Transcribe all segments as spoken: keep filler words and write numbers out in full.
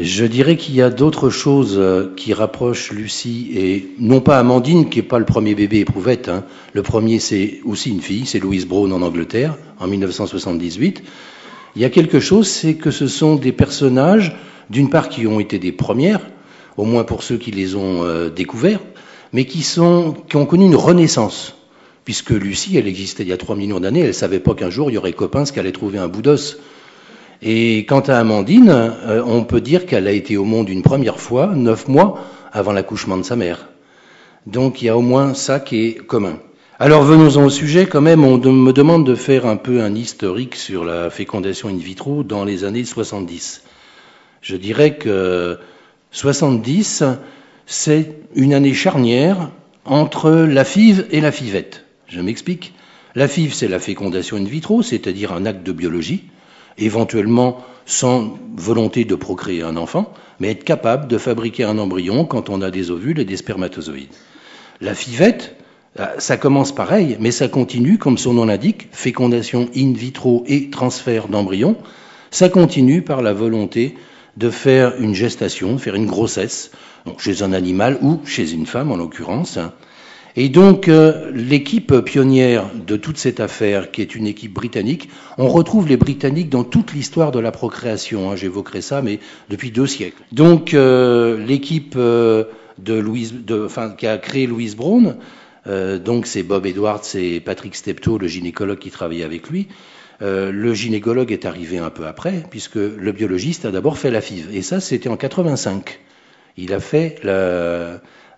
Je dirais qu'il y a d'autres choses qui rapprochent Lucie et non pas Amandine, qui n'est pas le premier bébé éprouvette. Hein. Le premier, c'est aussi une fille, c'est Louise Brown en Angleterre, en mille neuf cent soixante-dix-huit. Il y a quelque chose, c'est que ce sont des personnages, d'une part, qui ont été des premières, au moins pour ceux qui les ont euh, découverts, mais qui, sont, qui ont connu une renaissance. Puisque Lucie, elle existait il y a trois millions d'années, elle ne savait pas qu'un jour, il y aurait Coppens qui allait trouver un bout d'os. Et quant à Amandine, euh, on peut dire qu'elle a été au monde une première fois, neuf mois avant l'accouchement de sa mère. Donc il y a au moins ça qui est commun. Alors venons-en au sujet, quand même, on de, me demande de faire un peu un historique sur la fécondation in vitro dans les années soixante-dix. Je dirais que soixante-dix, c'est une année charnière entre la F I V et la FIVette. Je m'explique. La F I V, c'est la fécondation in vitro, c'est-à-dire un acte de biologie, éventuellement sans volonté de procréer un enfant, mais être capable de fabriquer un embryon quand on a des ovules et des spermatozoïdes. La FIVette, ça commence pareil, mais ça continue, comme son nom l'indique, fécondation in vitro et transfert d'embryon. Ça continue par la volonté de faire une gestation, de faire une grossesse, donc chez un animal ou chez une femme en l'occurrence. Et donc, euh, l'équipe pionnière de toute cette affaire, qui est une équipe britannique, on retrouve les Britanniques dans toute l'histoire de la procréation, hein, j'évoquerai ça, mais depuis deux siècles. Donc, euh, l'équipe euh, de Louise, de, enfin, qui a créé Louise Brown, euh, donc c'est Bob Edwards et Patrick Steptoe, le gynécologue qui travaillait avec lui. Euh, le gynécologue est arrivé un peu après, puisque le biologiste a d'abord fait la F I V. Et ça, c'était en quatre-vingt-cinq. Il a fait la...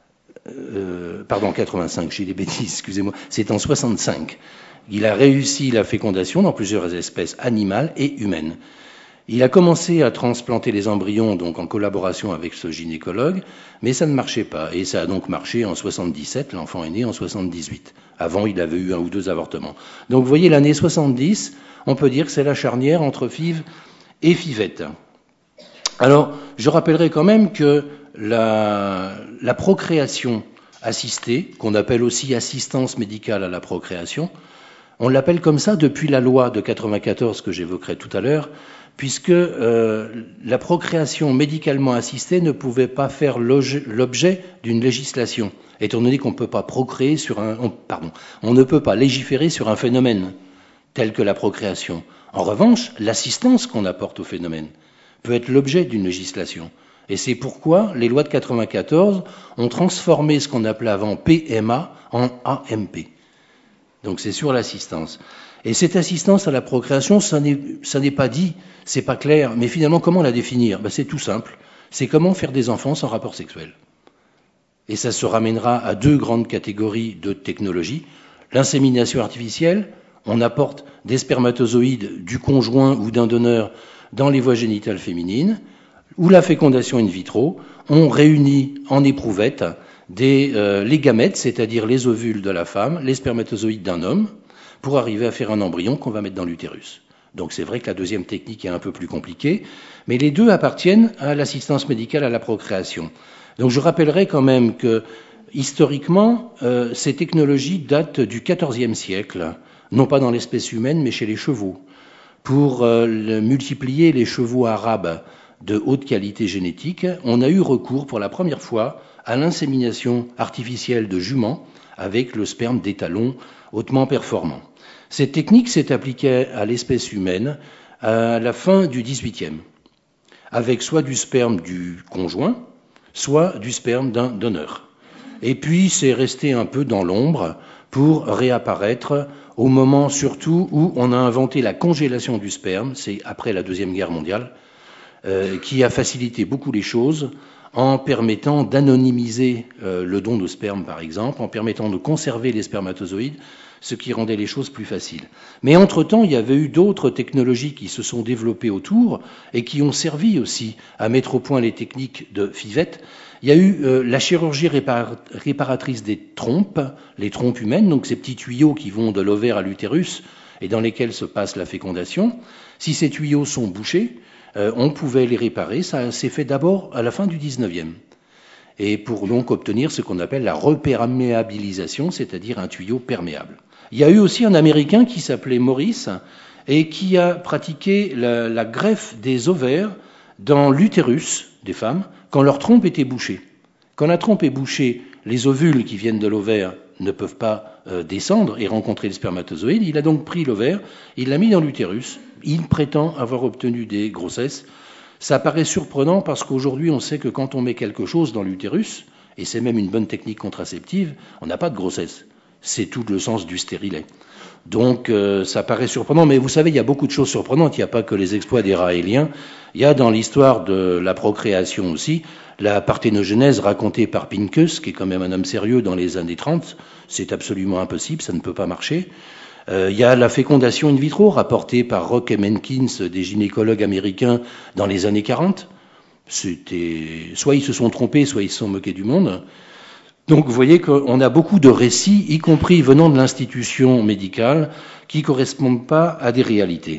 Euh, pardon, quatre-vingt-cinq, j'ai des bêtises, excusez-moi, c'est en soixante-cinq. Il a réussi la fécondation dans plusieurs espèces animales et humaines. Il a commencé à transplanter les embryons donc en collaboration avec ce gynécologue, mais ça ne marchait pas. Et ça a donc marché en soixante-dix-sept, l'enfant est né en soixante-dix-huit. Avant, il avait eu un ou deux avortements. Donc vous voyez, l'année soixante-dix, on peut dire que c'est la charnière entre F I V et FIVette. Alors, je rappellerai quand même que la, la procréation assistée, qu'on appelle aussi assistance médicale à la procréation, on l'appelle comme ça depuis la loi de quatre-vingt-quatorze que j'évoquerai tout à l'heure, puisque euh, la procréation médicalement assistée ne pouvait pas faire l'objet d'une législation, étant donné qu'on ne peut pas procréer sur un, on, pardon, on ne peut pas légiférer sur un phénomène tel que la procréation. En revanche, l'assistance qu'on apporte au phénomène peut être l'objet d'une législation. Et c'est pourquoi les lois de quatre-vingt-quatorze ont transformé ce qu'on appelait avant P M A en A M P. Donc c'est sur l'assistance. Et cette assistance à la procréation, ça n'est, ça n'est pas dit, c'est pas clair, mais finalement comment la définir? Ben, c'est tout simple. C'est comment faire des enfants sans rapport sexuel. Et ça se ramènera à deux grandes catégories de technologies. L'insémination artificielle, on apporte des spermatozoïdes du conjoint ou d'un donneur dans les voies génitales féminines, ou la fécondation in vitro, on réunit en éprouvette des, euh, les gamètes, c'est-à-dire les ovules de la femme, les spermatozoïdes d'un homme, pour arriver à faire un embryon qu'on va mettre dans l'utérus. Donc c'est vrai que la deuxième technique est un peu plus compliquée, mais les deux appartiennent à l'assistance médicale à la procréation. Donc je rappellerai quand même que, historiquement, euh, ces technologies datent du quatorzième siècle, non pas dans l'espèce humaine, mais chez les chevaux. Pour euh, le, multiplier les chevaux arabes de haute qualité génétique, on a eu recours pour la première fois à l'insémination artificielle de juments avec le sperme d'étalons hautement performant. Cette technique s'est appliquée à l'espèce humaine à la fin du dix-huitième, avec soit du sperme du conjoint, soit du sperme d'un donneur. Et puis c'est resté un peu dans l'ombre pour réapparaître au moment surtout où on a inventé la congélation du sperme, c'est après la Deuxième Guerre mondiale, euh, qui a facilité beaucoup les choses en permettant d'anonymiser euh, le don de sperme, par exemple, en permettant de conserver les spermatozoïdes, ce qui rendait les choses plus faciles. Mais entre-temps, il y avait eu d'autres technologies qui se sont développées autour et qui ont servi aussi à mettre au point les techniques de FIVette. Il y a eu euh, la chirurgie répar- réparatrice des trompes, les trompes humaines, donc ces petits tuyaux qui vont de l'ovaire à l'utérus et dans lesquels se passe la fécondation. Si ces tuyaux sont bouchés, euh, on pouvait les réparer. Ça s'est fait d'abord à la fin du dix-neuvième. Et pour donc obtenir ce qu'on appelle la reperméabilisation, c'est-à-dire un tuyau perméable. Il y a eu aussi un Américain qui s'appelait Morris et qui a pratiqué la, la greffe des ovaires dans l'utérus des femmes quand leur trompe était bouchée. Quand la trompe est bouchée, les ovules qui viennent de l'ovaire ne peuvent pas euh, descendre et rencontrer le spermatozoïde. Il a donc pris l'ovaire, il l'a mis dans l'utérus. Il prétend avoir obtenu des grossesses. Ça paraît surprenant parce qu'aujourd'hui, on sait que quand on met quelque chose dans l'utérus, et c'est même une bonne technique contraceptive, on n'a pas de grossesse. C'est tout le sens du stérilet. Donc euh, ça paraît surprenant, mais vous savez, il y a beaucoup de choses surprenantes. Il n'y a pas que les exploits des Raéliens. Il y a dans l'histoire de la procréation aussi la parthénogenèse racontée par Pincus, qui est quand même un homme sérieux dans les années trente. C'est absolument impossible, ça ne peut pas marcher. Euh, il y a la fécondation in vitro rapportée par Rock et Menkins, des gynécologues américains, dans les années quarante. C'était soit ils se sont trompés, soit ils se sont moqués du monde. Donc vous voyez qu'on a beaucoup de récits, y compris venant de l'institution médicale, qui ne correspondent pas à des réalités.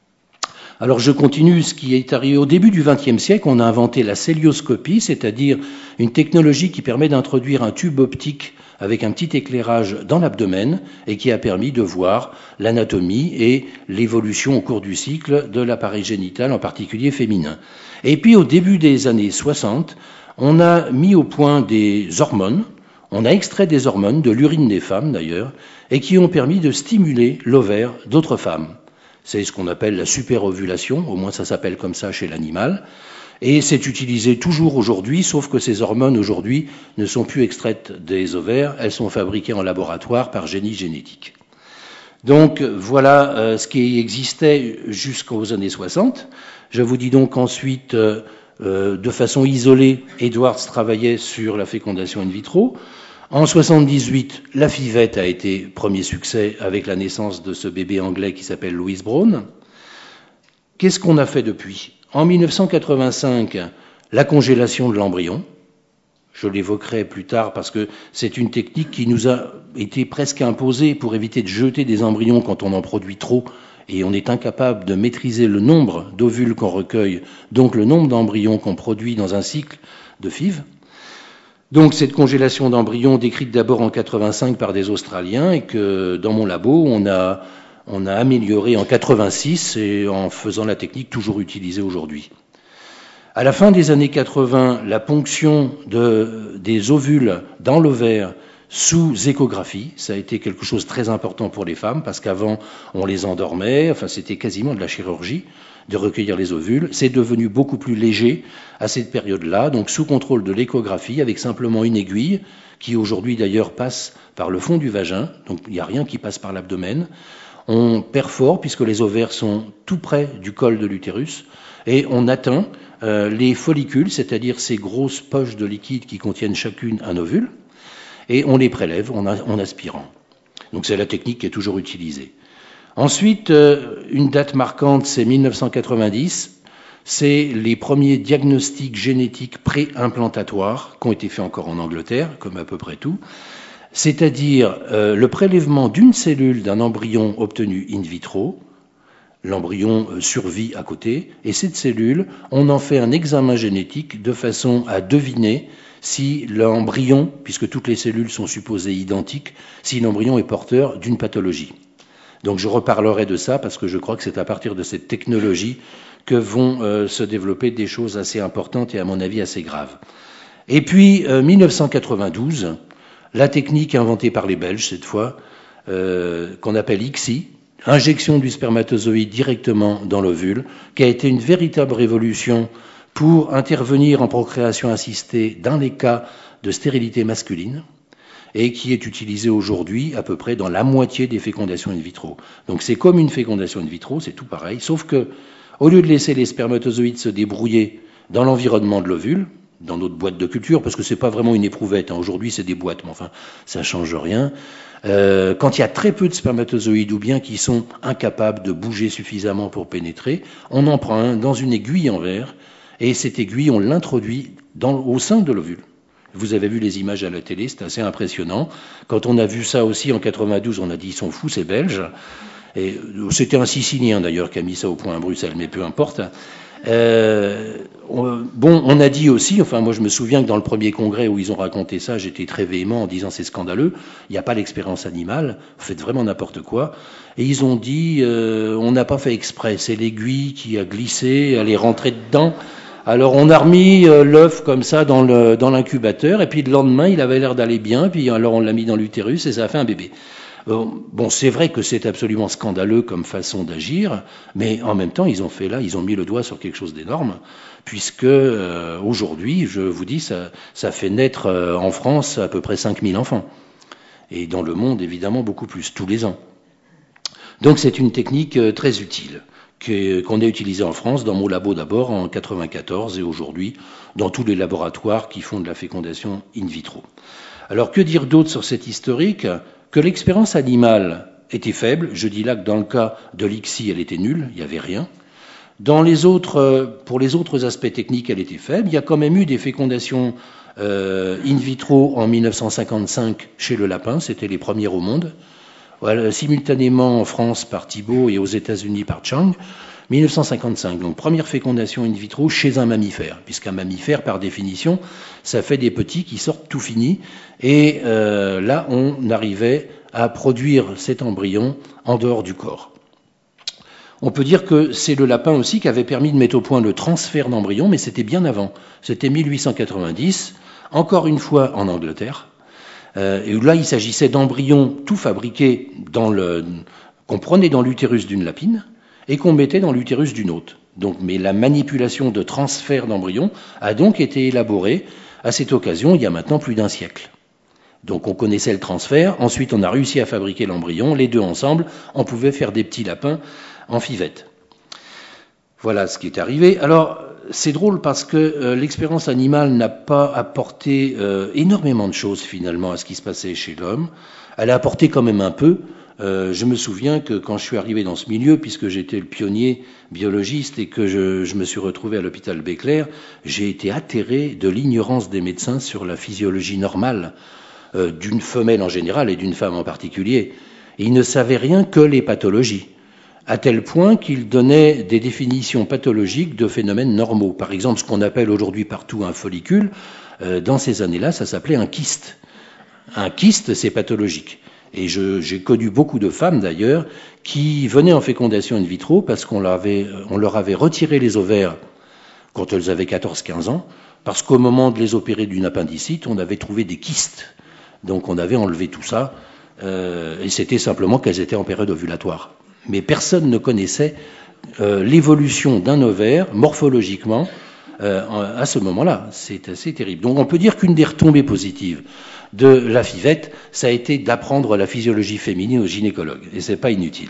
Alors je continue, ce qui est arrivé au début du vingtième siècle, on a inventé la célioscopie, c'est-à-dire une technologie qui permet d'introduire un tube optique avec un petit éclairage dans l'abdomen et qui a permis de voir l'anatomie et l'évolution au cours du cycle de l'appareil génital, en particulier féminin. Et puis au début des années soixante, on a mis au point des hormones, on a extrait des hormones, de l'urine des femmes d'ailleurs, et qui ont permis de stimuler l'ovaire d'autres femmes. C'est ce qu'on appelle la superovulation, au moins ça s'appelle comme ça chez l'animal, et c'est utilisé toujours aujourd'hui, sauf que ces hormones aujourd'hui ne sont plus extraites des ovaires, elles sont fabriquées en laboratoire par génie génétique. Donc voilà euh, ce qui existait jusqu'aux années soixante. Je vous dis donc ensuite... Euh, Euh, de façon isolée, Edwards travaillait sur la fécondation in vitro. En soixante-dix-huit, la FIVette a été premier succès avec la naissance de ce bébé anglais qui s'appelle Louis Brown. Qu'est-ce qu'on a fait depuis ? En mille neuf cent quatre-vingt-cinq, la congélation de l'embryon. Je l'évoquerai plus tard parce que c'est une technique qui nous a été presque imposée pour éviter de jeter des embryons quand on en produit trop. Et on est incapable de maîtriser le nombre d'ovules qu'on recueille, donc le nombre d'embryons qu'on produit dans un cycle de F I V. Donc cette congélation d'embryons décrite d'abord en quatre-vingt-cinq par des Australiens et que dans mon labo on a, on a amélioré en quatre-vingt-six et en faisant la technique toujours utilisée aujourd'hui. À la fin des années quatre-vingts, la ponction de, des ovules dans l'ovaire sous échographie, ça a été quelque chose de très important pour les femmes, parce qu'avant, on les endormait, enfin c'était quasiment de la chirurgie de recueillir les ovules. C'est devenu beaucoup plus léger à cette période-là, donc sous contrôle de l'échographie, avec simplement une aiguille, qui aujourd'hui d'ailleurs passe par le fond du vagin, donc il n'y a rien qui passe par l'abdomen. On perfore, puisque les ovaires sont tout près du col de l'utérus, et on atteint euh, les follicules, c'est-à-dire ces grosses poches de liquide qui contiennent chacune un ovule, et on les prélève en, en aspirant. Donc c'est la technique qui est toujours utilisée. Ensuite, euh, une date marquante, c'est mille neuf cent quatre-vingt-dix, c'est les premiers diagnostics génétiques pré-implantatoires qui ont été faits encore en Angleterre, comme à peu près tout, c'est-à-dire euh, le prélèvement d'une cellule d'un embryon obtenu in vitro, l'embryon euh, survit à côté, et cette cellule, on en fait un examen génétique de façon à deviner si l'embryon, puisque toutes les cellules sont supposées identiques, si l'embryon est porteur d'une pathologie. Donc je reparlerai de ça parce que je crois que c'est à partir de cette technologie que vont euh, se développer des choses assez importantes et à mon avis assez graves. Et puis euh, mille neuf cent quatre-vingt-douze, la technique inventée par les Belges cette fois, euh, qu'on appelle I C S I, injection du spermatozoïde directement dans l'ovule, qui a été une véritable révolution pour intervenir en procréation assistée dans les cas de stérilité masculine et qui est utilisé aujourd'hui à peu près dans la moitié des fécondations in vitro. Donc c'est comme une fécondation in vitro, c'est tout pareil, sauf que au lieu de laisser les spermatozoïdes se débrouiller dans l'environnement de l'ovule, dans notre boîte de culture, parce que c'est pas vraiment une éprouvette, hein. Aujourd'hui c'est des boîtes, mais enfin ça change rien. Euh, quand il y a très peu de spermatozoïdes ou bien qui sont incapables de bouger suffisamment pour pénétrer, on en prend un dans une aiguille en verre. Et cette aiguille, on l'introduit dans, au sein de l'ovule. Vous avez vu les images à la télé, c'est assez impressionnant. Quand on a vu ça aussi en quatre-vingt-douze, on a dit ils sont fous, c'est belge. Et c'était un Sicilien d'ailleurs qui a mis ça au point à Bruxelles, mais peu importe. Euh, on, bon, on a dit aussi, enfin moi je me souviens que dans le premier congrès où ils ont raconté ça, j'étais très véhément en disant c'est scandaleux, il n'y a pas l'expérience animale, vous faites vraiment n'importe quoi. Et ils ont dit, euh, on n'a pas fait exprès, c'est l'aiguille qui a glissé, elle est rentrée dedans. Alors on a remis euh, l'œuf comme ça dans le dans l'incubateur, et puis le lendemain il avait l'air d'aller bien, puis alors on l'a mis dans l'utérus et ça a fait un bébé. Bon, c'est vrai que c'est absolument scandaleux comme façon d'agir, mais en même temps, ils ont fait là, ils ont mis le doigt sur quelque chose d'énorme, puisque euh, aujourd'hui, je vous dis, ça, ça fait naître euh, en France à peu près cinq mille enfants. Et dans le monde, évidemment, beaucoup plus, tous les ans. Donc c'est une technique euh, très utile, que, qu'on a utilisée en France, dans mon labo d'abord, en quatre-vingt-quatorze, et aujourd'hui, dans tous les laboratoires qui font de la fécondation in vitro. Alors, que dire d'autre sur cet historique ? Que l'expérience animale était faible, je dis là que dans le cas de l'I C S I, elle était nulle, il n'y avait rien. Dans les autres, pour les autres aspects techniques, elle était faible. Il y a quand même eu des fécondations euh, in vitro en mille neuf cent cinquante-cinq chez le lapin, c'était les premières au monde. Voilà, simultanément en France par Thibault et aux États-Unis par Chang. mille neuf cent cinquante-cinq, donc première fécondation in vitro chez un mammifère, puisqu'un mammifère, par définition, ça fait des petits qui sortent tout finis, et euh, là, on arrivait à produire cet embryon en dehors du corps. On peut dire que c'est le lapin aussi qui avait permis de mettre au point le transfert d'embryon, mais c'était bien avant. C'était mille huit cent quatre-vingt-dix, encore une fois en Angleterre, euh, et là, il s'agissait d'embryons tout fabriqués dans le, qu'on prenait dans l'utérus d'une lapine, et qu'on mettait dans l'utérus d'une autre. Donc, mais la manipulation de transfert d'embryon a donc été élaborée à cette occasion il y a maintenant plus d'un siècle. Donc on connaissait le transfert, ensuite on a réussi à fabriquer l'embryon, les deux ensemble, on pouvait faire des petits lapins en fivette. Voilà ce qui est arrivé. Alors c'est drôle parce que euh, l'expérience animale n'a pas apporté euh, énormément de choses finalement à ce qui se passait chez l'homme. Elle a apporté quand même un peu. Euh, je me souviens que quand je suis arrivé dans ce milieu, puisque j'étais le pionnier biologiste et que je, je me suis retrouvé à l'hôpital Béclair, j'ai été atterré de l'ignorance des médecins sur la physiologie normale euh, d'une femelle en général et d'une femme en particulier. Et ils ne savaient rien que les pathologies, à tel point qu'ils donnaient des définitions pathologiques de phénomènes normaux. Par exemple, ce qu'on appelle aujourd'hui partout un follicule, euh, dans ces années-là, ça s'appelait un kyste. Un kyste, c'est pathologique. Et je, j'ai connu beaucoup de femmes d'ailleurs qui venaient en fécondation in vitro parce qu'on leur avait, on leur avait retiré les ovaires quand elles avaient quatorze quinze ans, parce qu'au moment de les opérer d'une appendicite, on avait trouvé des kystes. Donc on avait enlevé tout ça, euh, et c'était simplement qu'elles étaient en période ovulatoire. Mais personne ne connaissait euh, l'évolution d'un ovaire morphologiquement euh, à ce moment-là. C'est assez terrible. Donc on peut dire qu'une des retombées positives de la fivette, ça a été d'apprendre la physiologie féminine aux gynécologues, et c'est pas inutile.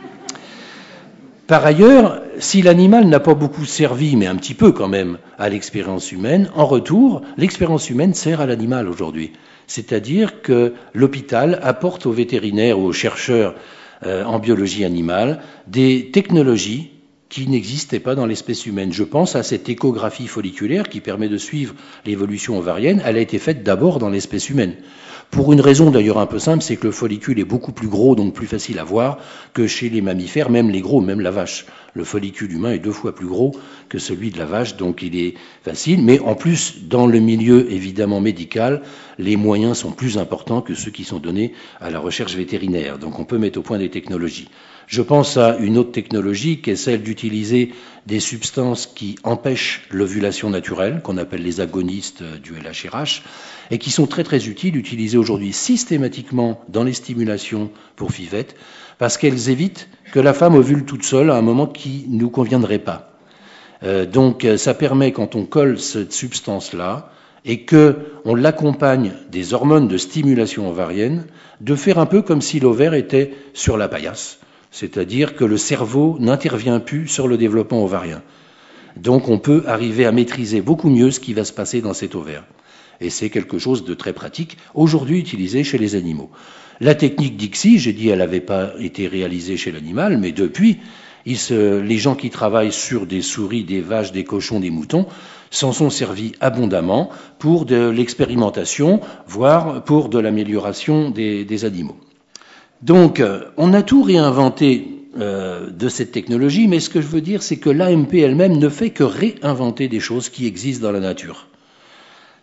Par ailleurs, si l'animal n'a pas beaucoup servi, mais un petit peu quand même, à l'expérience humaine, en retour, l'expérience humaine sert à l'animal aujourd'hui. C'est-à-dire que l'hôpital apporte aux vétérinaires ou aux chercheurs euh, en biologie animale des technologies qui n'existaient pas dans l'espèce humaine. Je pense à cette échographie folliculaire qui permet de suivre l'évolution ovarienne. Elle a été faite d'abord dans l'espèce humaine. Pour une raison d'ailleurs un peu simple, c'est que le follicule est beaucoup plus gros, donc plus facile à voir que chez les mammifères, même les gros, même la vache. Le follicule humain est deux fois plus gros que celui de la vache, donc il est facile. Mais en plus, dans le milieu évidemment médical, les moyens sont plus importants que ceux qui sont donnés à la recherche vétérinaire. Donc on peut mettre au point des technologies. Je pense à une autre technologie qui est celle d'utiliser des substances qui empêchent l'ovulation naturelle, qu'on appelle les agonistes du L H R H, et qui sont très très utiles, utilisées aujourd'hui systématiquement dans les stimulations pour fivettes, parce qu'elles évitent que la femme ovule toute seule à un moment qui ne nous conviendrait pas. Euh, donc ça permet, quand on colle cette substance-là, et que on l'accompagne des hormones de stimulation ovarienne, de faire un peu comme si l'ovaire était sur la paillasse. C'est-à-dire que le cerveau n'intervient plus sur le développement ovarien. Donc on peut arriver à maîtriser beaucoup mieux ce qui va se passer dans cet ovaire. Et c'est quelque chose de très pratique, aujourd'hui utilisé chez les animaux. La technique d'I C S I, j'ai dit, elle n'avait pas été réalisée chez l'animal, mais depuis, il se, les gens qui travaillent sur des souris, des vaches, des cochons, des moutons, s'en sont servis abondamment pour de l'expérimentation, voire pour de l'amélioration des, des animaux. Donc, on a tout réinventé euh, de cette technologie, mais ce que je veux dire, c'est que l'A M P elle-même ne fait que réinventer des choses qui existent dans la nature.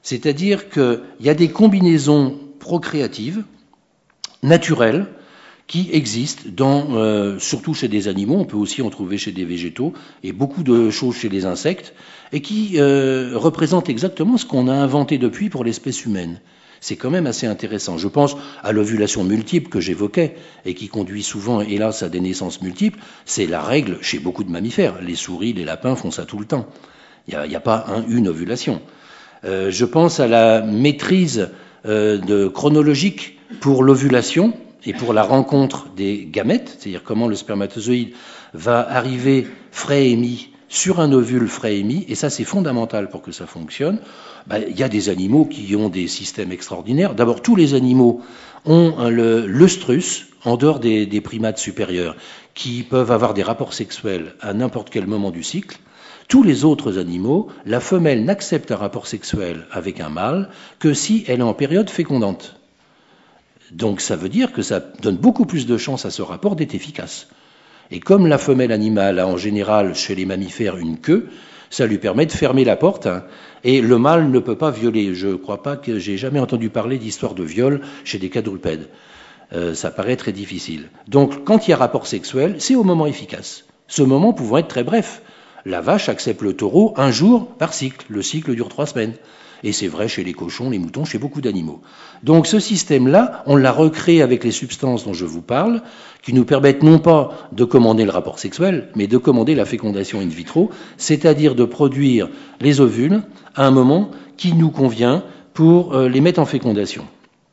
C'est-à-dire qu'il y a des combinaisons procréatives, naturelles, qui existent dans, euh, surtout chez des animaux, on peut aussi en trouver chez des végétaux, et beaucoup de choses chez les insectes, et qui euh, représentent exactement ce qu'on a inventé depuis pour l'espèce humaine. C'est quand même assez intéressant. Je pense à l'ovulation multiple que j'évoquais, et qui conduit souvent, hélas, à des naissances multiples. C'est la règle chez beaucoup de mammifères. Les souris, les lapins font ça tout le temps. Il n'y a, a pas un, une ovulation. Euh, je pense à la maîtrise euh, de, chronologique pour l'ovulation, et pour la rencontre des gamètes, c'est-à-dire comment le spermatozoïde va arriver frais émis sur un ovule frais émis, et ça c'est fondamental pour que ça fonctionne. Ben, il y a des animaux qui ont des systèmes extraordinaires. D'abord, tous les animaux ont un, le l'œstrus, en dehors des, des primates supérieurs, qui peuvent avoir des rapports sexuels à n'importe quel moment du cycle. Tous les autres animaux, la femelle n'accepte un rapport sexuel avec un mâle que si elle est en période fécondante. Donc ça veut dire que ça donne beaucoup plus de chances à ce rapport d'être efficace. Et comme la femelle animale a en général chez les mammifères une queue, ça lui permet de fermer la porte, hein, et le mâle ne peut pas violer. Je ne crois pas que j'ai jamais entendu parler d'histoire de viol chez des quadrupèdes. Euh, ça paraît très difficile. Donc quand il y a rapport sexuel, c'est au moment efficace. Ce moment pouvant être très bref. La vache accepte le taureau un jour par cycle. Le cycle dure trois semaines. Et c'est vrai chez les cochons, les moutons, chez beaucoup d'animaux. Donc ce système-là, on l'a recréé avec les substances dont je vous parle, qui nous permettent non pas de commander le rapport sexuel, mais de commander la fécondation in vitro, c'est-à-dire de produire les ovules à un moment qui nous convient pour les mettre en fécondation.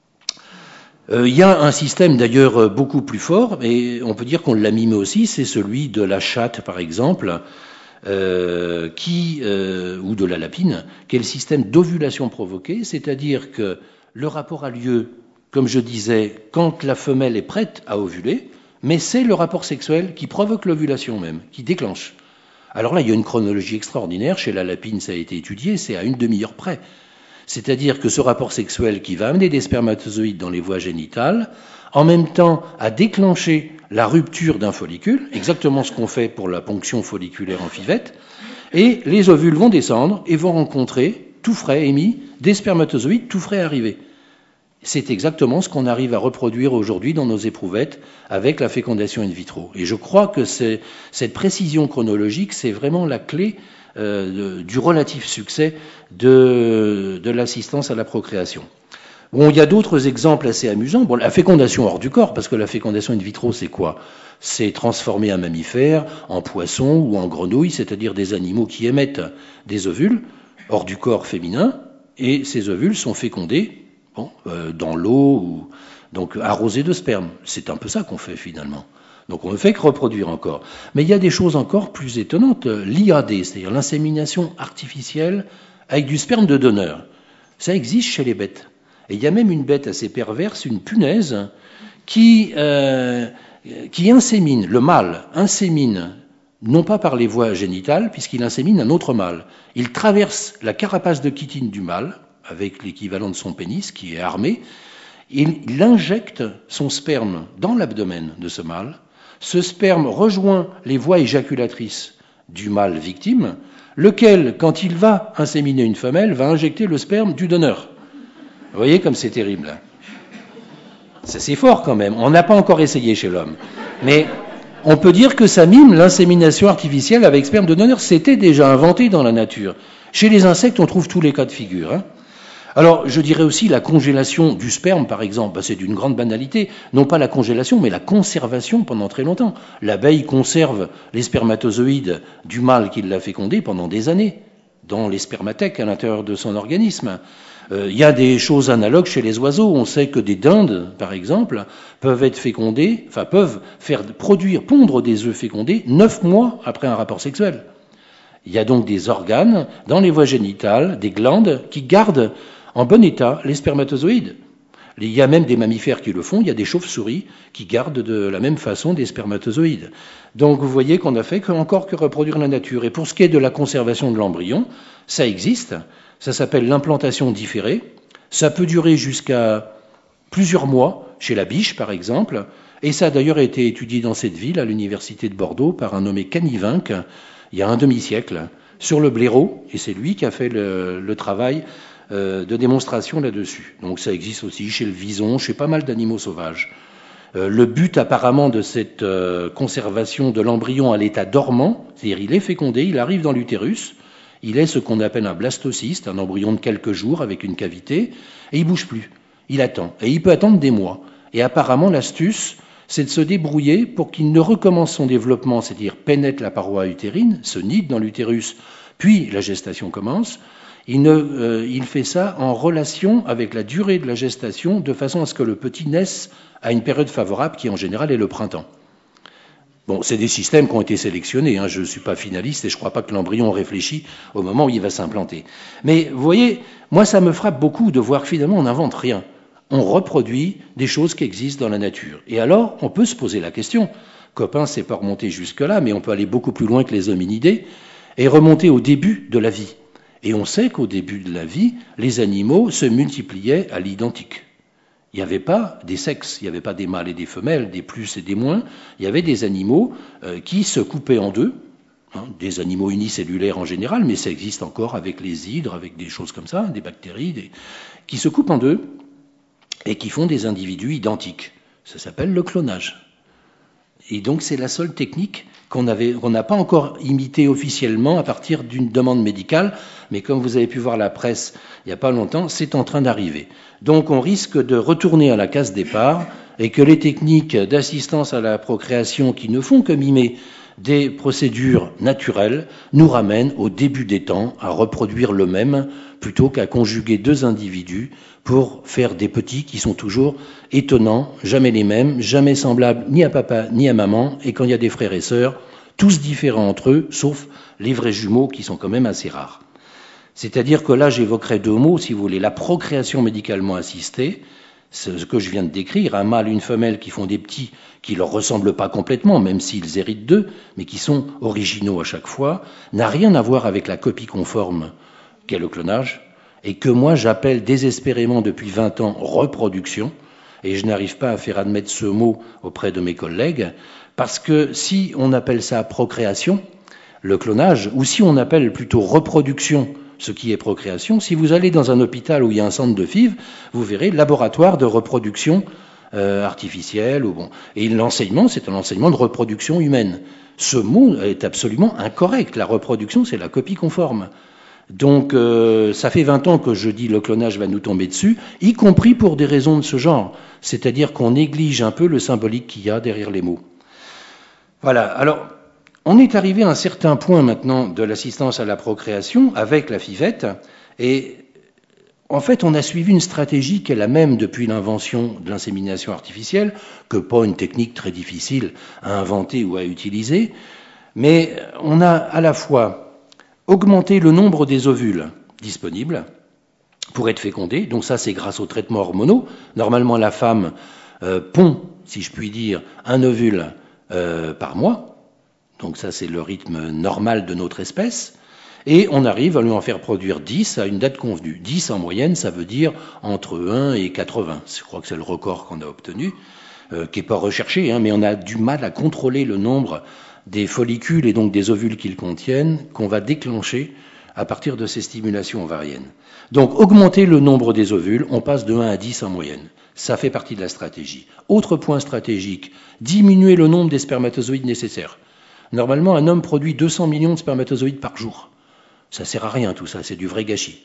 Il y a un système d'ailleurs beaucoup plus fort, et on peut dire qu'on l'a mimé aussi, c'est celui de la chatte par exemple, Euh, qui, euh, ou de la lapine, qui est le système d'ovulation provoquée, c'est-à-dire que le rapport a lieu, comme je disais, quand la femelle est prête à ovuler, mais c'est le rapport sexuel qui provoque l'ovulation même, qui déclenche. Alors là, il y a une chronologie extraordinaire, chez la lapine ça a été étudié, c'est à une demi-heure près. C'est-à-dire que ce rapport sexuel qui va amener des spermatozoïdes dans les voies génitales, en même temps a déclenché la rupture d'un follicule, exactement ce qu'on fait pour la ponction folliculaire en fivette, et les ovules vont descendre et vont rencontrer, tout frais émis, des spermatozoïdes tout frais arrivés. C'est exactement ce qu'on arrive à reproduire aujourd'hui dans nos éprouvettes avec la fécondation in vitro. Et je crois que c'est, cette précision chronologique, c'est vraiment la clé euh, de, du relatif succès de, de l'assistance à la procréation. Bon, il y a d'autres exemples assez amusants. Bon, la fécondation hors du corps, parce que la fécondation in vitro, c'est quoi? C'est transformer un mammifère en poisson ou en grenouille, c'est-à-dire des animaux qui émettent des ovules hors du corps féminin, et ces ovules sont fécondés bon, euh, dans l'eau, ou, donc arrosés de sperme. C'est un peu ça qu'on fait finalement. Donc on ne fait que reproduire encore. Mais il y a des choses encore plus étonnantes. L'I A D, c'est-à-dire l'insémination artificielle avec du sperme de donneur. Ça existe chez les bêtes. Et il y a même une bête assez perverse, une punaise, qui, euh, qui insémine, le mâle insémine, non pas par les voies génitales, puisqu'il insémine un autre mâle. Il traverse la carapace de chitine du mâle, avec l'équivalent de son pénis, qui est armé, et il injecte son sperme dans l'abdomen de ce mâle. Ce sperme rejoint les voies éjaculatrices du mâle victime, lequel, quand il va inséminer une femelle, va injecter le sperme du donneur. Vous voyez comme c'est terrible. C'est, c'est fort quand même. On n'a pas encore essayé chez l'homme. Mais on peut dire que ça mime l'insémination artificielle avec sperme de donneur. C'était déjà inventé dans la nature. Chez les insectes, on trouve tous les cas de figure. Hein. Alors, je dirais aussi la congélation du sperme, par exemple. Ben, c'est d'une grande banalité. Non pas la congélation, mais la conservation pendant très longtemps. L'abeille conserve les spermatozoïdes du mâle qui l'a fécondé pendant des années, dans les spermathèques à l'intérieur de son organisme. Il euh, y a des choses analogues chez les oiseaux. On sait que des dindes, par exemple, peuvent être fécondées, enfin peuvent faire produire, pondre des œufs fécondés neuf mois après un rapport sexuel. Il y a donc des organes dans les voies génitales, des glandes, qui gardent en bon état les spermatozoïdes. Il y a même des mammifères qui le font. Il y a des chauves-souris qui gardent de la même façon des spermatozoïdes. Donc vous voyez qu'on a fait encore que reproduire la nature. Et pour ce qui est de la conservation de l'embryon, ça existe. Ça s'appelle l'implantation différée. Ça peut durer jusqu'à plusieurs mois, chez la biche par exemple. Et ça a d'ailleurs été étudié dans cette ville, à l'université de Bordeaux, par un nommé Canivinck, il y a un demi-siècle, sur le blaireau. Et c'est lui qui a fait le, le travail euh, de démonstration là-dessus. Donc ça existe aussi chez le vison, chez pas mal d'animaux sauvages. Euh, le but apparemment de cette euh, conservation de l'embryon à l'état dormant, c'est-à-dire il est fécondé, il arrive dans l'utérus, il est ce qu'on appelle un blastocyste, un embryon de quelques jours avec une cavité, et il bouge plus, il attend, et il peut attendre des mois. Et apparemment l'astuce, c'est de se débrouiller pour qu'il ne recommence son développement, c'est-à-dire pénètre la paroi utérine, se nide dans l'utérus, puis la gestation commence. Il, ne, euh, il fait ça en relation avec la durée de la gestation, de façon à ce que le petit naisse à une période favorable qui en général est le printemps. Bon, c'est des systèmes qui ont été sélectionnés, hein, je ne suis pas finaliste et je ne crois pas que l'embryon réfléchit au moment où il va s'implanter. Mais vous voyez, moi ça me frappe beaucoup de voir que finalement on n'invente rien. On reproduit des choses qui existent dans la nature. Et alors, on peut se poser la question, Coppin ne s'est pas remonté jusque-là, mais on peut aller beaucoup plus loin que les hominidés, et remonter au début de la vie. Et on sait qu'au début de la vie, les animaux se multipliaient à l'identique. Il n'y avait pas des sexes, il n'y avait pas des mâles et des femelles, des plus et des moins. Il y avait des animaux euh, qui se coupaient en deux, hein, des animaux unicellulaires en général, mais ça existe encore avec les hydres, avec des choses comme ça, des bactéries, des... qui se coupent en deux et qui font des individus identiques. Ça s'appelle le clonage. Et donc c'est la seule technique qu'on avait, qu'on n'a pas encore imitée officiellement à partir d'une demande médicale, mais comme vous avez pu voir la presse il n'y a pas longtemps, c'est en train d'arriver. Donc on risque de retourner à la case départ et que les techniques d'assistance à la procréation qui ne font que mimer des procédures naturelles nous ramènent au début des temps à reproduire le même plutôt qu'à conjuguer deux individus pour faire des petits qui sont toujours étonnants, jamais les mêmes, jamais semblables ni à papa ni à maman, et quand il y a des frères et sœurs, tous différents entre eux, sauf les vrais jumeaux qui sont quand même assez rares. C'est-à-dire que là, j'évoquerai deux mots, si vous voulez, la procréation médicalement assistée, c'est ce que je viens de décrire, un mâle et une femelle qui font des petits qui ne leur ressemblent pas complètement, même s'ils héritent d'eux, mais qui sont originaux à chaque fois, n'a rien à voir avec la copie conforme qu'est le clonage, et que moi j'appelle désespérément depuis vingt ans reproduction, et je n'arrive pas à faire admettre ce mot auprès de mes collègues, parce que si on appelle ça procréation, le clonage, ou si on appelle plutôt reproduction, ce qui est procréation, si vous allez dans un hôpital où il y a un centre de F I V, vous verrez laboratoire de reproduction euh, artificielle. Ou bon. Et l'enseignement, c'est un enseignement de reproduction humaine. Ce mot est absolument incorrect. La reproduction, c'est la copie conforme. Donc, euh, ça fait vingt ans que je dis le clonage va nous tomber dessus, y compris pour des raisons de ce genre. C'est-à-dire qu'on néglige un peu le symbolique qu'il y a derrière les mots. Voilà. Alors, on est arrivé à un certain point maintenant de l'assistance à la procréation avec la FIVette, et en fait, on a suivi une stratégie qui est la même depuis l'invention de l'insémination artificielle, que pas une technique très difficile à inventer ou à utiliser, mais on a à la fois augmenter le nombre des ovules disponibles pour être fécondés. Donc ça, c'est grâce aux traitements hormonaux. Normalement, la femme euh, pond, si je puis dire, un ovule euh, par mois. Donc ça, c'est le rythme normal de notre espèce. Et on arrive à lui en faire produire dix à une date convenue. dix en moyenne, ça veut dire entre un et quatre-vingts. Je crois que c'est le record qu'on a obtenu, euh, qui n'est pas recherché, hein, mais on a du mal à contrôler le nombre des follicules et donc des ovules qu'ils contiennent, qu'on va déclencher à partir de ces stimulations ovariennes. Donc, augmenter le nombre des ovules, on passe de un à dix en moyenne. Ça fait partie de la stratégie. Autre point stratégique, diminuer le nombre des spermatozoïdes nécessaires. Normalement, un homme produit deux cents millions de spermatozoïdes par jour. Ça sert à rien tout ça, c'est du vrai gâchis.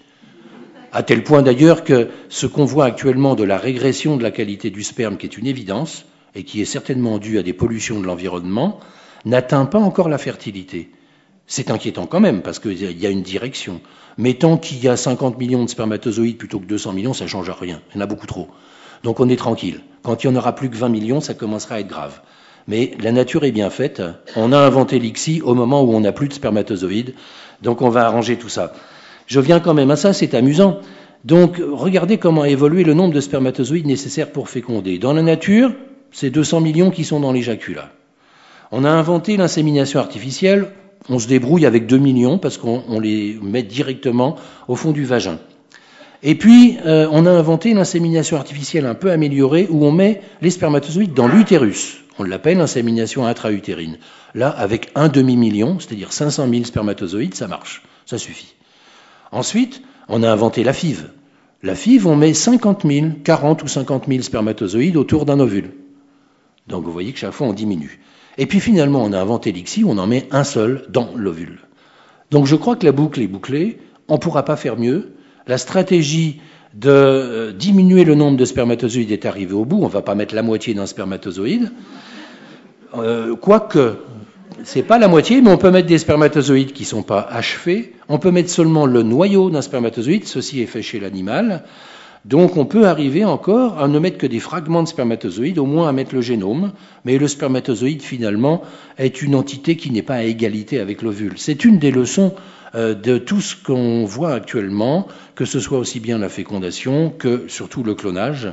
À tel point d'ailleurs que ce qu'on voit actuellement de la régression de la qualité du sperme, qui est une évidence, et qui est certainement due à des pollutions de l'environnement, n'atteint pas encore la fertilité. C'est inquiétant quand même, parce qu'il y a une direction. Mais tant qu'il y a cinquante millions de spermatozoïdes plutôt que deux cents millions, ça ne change rien. Il y en a beaucoup trop. Donc on est tranquille. Quand il n'y en aura plus que vingt millions, ça commencera à être grave. Mais la nature est bien faite. On a inventé l'I C S I au moment où on n'a plus de spermatozoïdes. Donc on va arranger tout ça. Je viens quand même à ça, c'est amusant. Donc regardez comment a évolué le nombre de spermatozoïdes nécessaires pour féconder. Dans la nature, c'est deux cents millions qui sont dans l'éjaculat. On a inventé l'insémination artificielle. On se débrouille avec deux millions parce qu'on les met directement au fond du vagin. Et puis, euh, on a inventé l'insémination artificielle un peu améliorée où on met les spermatozoïdes dans l'utérus. On l'appelle insémination intra-utérine. Là, avec un demi-million, c'est-à-dire cinq cent mille spermatozoïdes, ça marche. Ça suffit. Ensuite, on a inventé la FIV. La FIV, on met cinquante mille, quarante ou cinquante mille spermatozoïdes autour d'un ovule. Donc vous voyez que chaque fois on diminue. Et puis finalement on a inventé l'I C S I, on en met un seul dans l'ovule. Donc je crois que la boucle est bouclée, on ne pourra pas faire mieux. La stratégie de euh, diminuer le nombre de spermatozoïdes est arrivée au bout, on ne va pas mettre la moitié d'un spermatozoïde. Euh, quoique, c'est pas la moitié, mais on peut mettre des spermatozoïdes qui ne sont pas achevés, on peut mettre seulement le noyau d'un spermatozoïde, ceci est fait chez l'animal. Donc on peut arriver encore à ne mettre que des fragments de spermatozoïdes, au moins à mettre le génome, mais le spermatozoïde finalement est une entité qui n'est pas à égalité avec l'ovule. C'est une des leçons euh, de tout ce qu'on voit actuellement, que ce soit aussi bien la fécondation que surtout le clonage.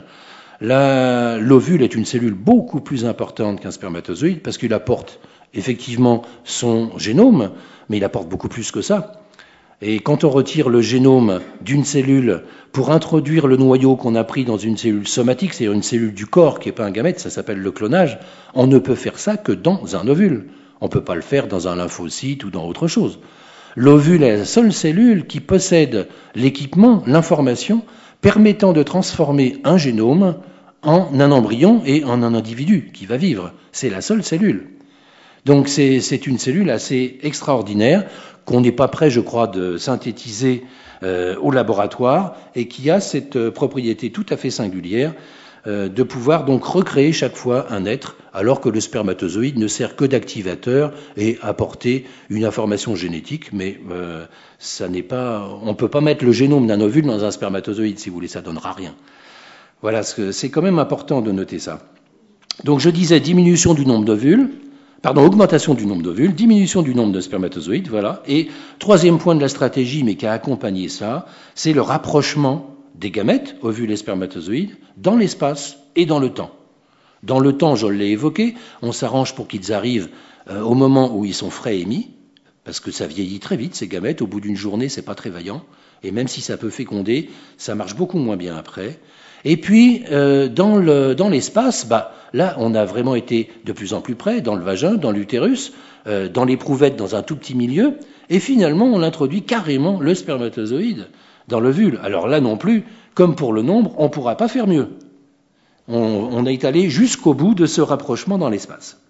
La, l'ovule est une cellule beaucoup plus importante qu'un spermatozoïde parce qu'il apporte effectivement son génome, mais il apporte beaucoup plus que ça. Et quand on retire le génome d'une cellule pour introduire le noyau qu'on a pris dans une cellule somatique, c'est-à-dire une cellule du corps qui n'est pas un gamète, ça s'appelle le clonage, on ne peut faire ça que dans un ovule. On ne peut pas le faire dans un lymphocyte ou dans autre chose. L'ovule est la seule cellule qui possède l'équipement, l'information, permettant de transformer un génome en un embryon et en un individu qui va vivre. C'est la seule cellule. Donc c'est, c'est une cellule assez extraordinaire qu'on n'est pas prêt, je crois, de synthétiser euh, au laboratoire et qui a cette euh, propriété tout à fait singulière euh, de pouvoir donc recréer chaque fois un être, alors que le spermatozoïde ne sert que d'activateur et apporter une information génétique, mais euh, ça n'est pas, on ne peut pas mettre le génome d'un ovule dans un spermatozoïde, si vous voulez, ça donnera rien. Voilà, c'est quand même important de noter ça. Donc je disais diminution du nombre d'ovules. Pardon, augmentation du nombre d'ovules, diminution du nombre de spermatozoïdes, voilà. Et troisième point de la stratégie, mais qui a accompagné ça, c'est le rapprochement des gamètes, ovules et spermatozoïdes, dans l'espace et dans le temps. Dans le temps, je l'ai évoqué, on s'arrange pour qu'ils arrivent euh, au moment où ils sont frais émis, parce que ça vieillit très vite, ces gamètes. Au bout d'une journée, c'est pas très vaillant. Et même si ça peut féconder, ça marche beaucoup moins bien après. Et puis, euh, dans, le, dans l'espace, bah, là, on a vraiment été de plus en plus près, dans le vagin, dans l'utérus, euh, dans l'éprouvette, dans un tout petit milieu, et finalement, on introduit carrément le spermatozoïde dans l'ovule. Alors là non plus, comme pour le nombre, on ne pourra pas faire mieux. On, on est allé jusqu'au bout de ce rapprochement dans l'espace.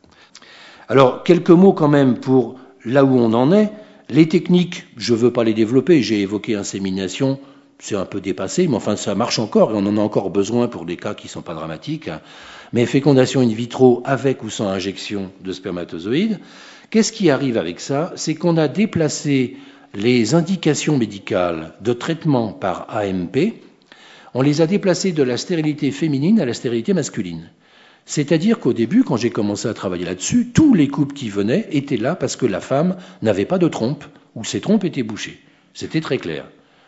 Alors, quelques mots quand même pour là où on en est. Les techniques, je ne veux pas les développer, j'ai évoqué insémination, c'est un peu dépassé, mais enfin ça marche encore et on en a encore besoin pour des cas qui ne sont pas dramatiques. Mais fécondation in vitro avec ou sans injection de spermatozoïdes, qu'est-ce qui arrive avec ça? C'est qu'on a déplacé les indications médicales de traitement par A M P, on les a déplacées de la stérilité féminine à la stérilité masculine. C'est-à-dire qu'au début, quand j'ai commencé à travailler là-dessus, tous les couples qui venaient étaient là parce que la femme n'avait pas de trompe ou ses trompes étaient bouchées. C'était très clair.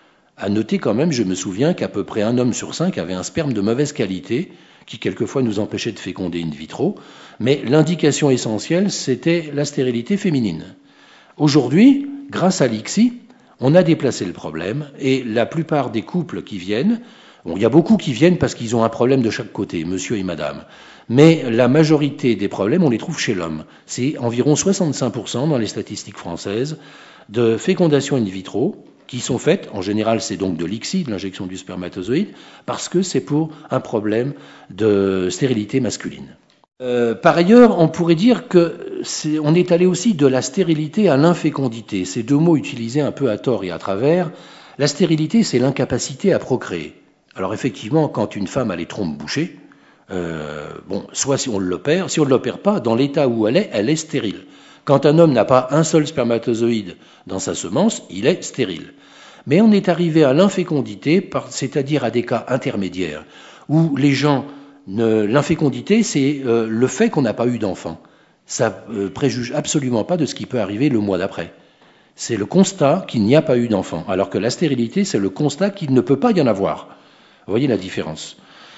À noter quand même, je me souviens qu'à peu près un homme sur cinq avait un sperme de mauvaise qualité, qui quelquefois nous empêchait de féconder in vitro, mais l'indication essentielle, c'était la stérilité féminine. Aujourd'hui, grâce à l'I C S I, on a déplacé le problème, et la plupart des couples qui viennent, bon, il y a beaucoup qui viennent parce qu'ils ont un problème de chaque côté, monsieur et madame, mais la majorité des problèmes, on les trouve chez l'homme. C'est environ soixante-cinq pour cent dans les statistiques françaises de fécondation in vitro, qui sont faites, en général c'est donc de l'I C S I, de l'injection du spermatozoïde, parce que c'est pour un problème de stérilité masculine. Euh, par ailleurs, on pourrait dire que c'est, on est allé aussi de la stérilité à l'infécondité. Ces deux mots utilisés un peu à tort et à travers. La stérilité, c'est l'incapacité à procréer. Alors effectivement, quand une femme a les trompes bouchées, euh, bon, soit si on l'opère, si on ne l'opère pas, dans l'état où elle est, elle est stérile. Quand un homme n'a pas un seul spermatozoïde dans sa semence, il est stérile. Mais on est arrivé à l'infécondité, c'est-à-dire à des cas intermédiaires, où les gens, ne, l'infécondité, c'est euh, le fait qu'on n'a pas eu d'enfant. Ça ne euh, préjuge absolument pas de ce qui peut arriver le mois d'après. C'est le constat qu'il n'y a pas eu d'enfant, alors que la stérilité, c'est le constat qu'il ne peut pas y en avoir. Vous voyez la différence.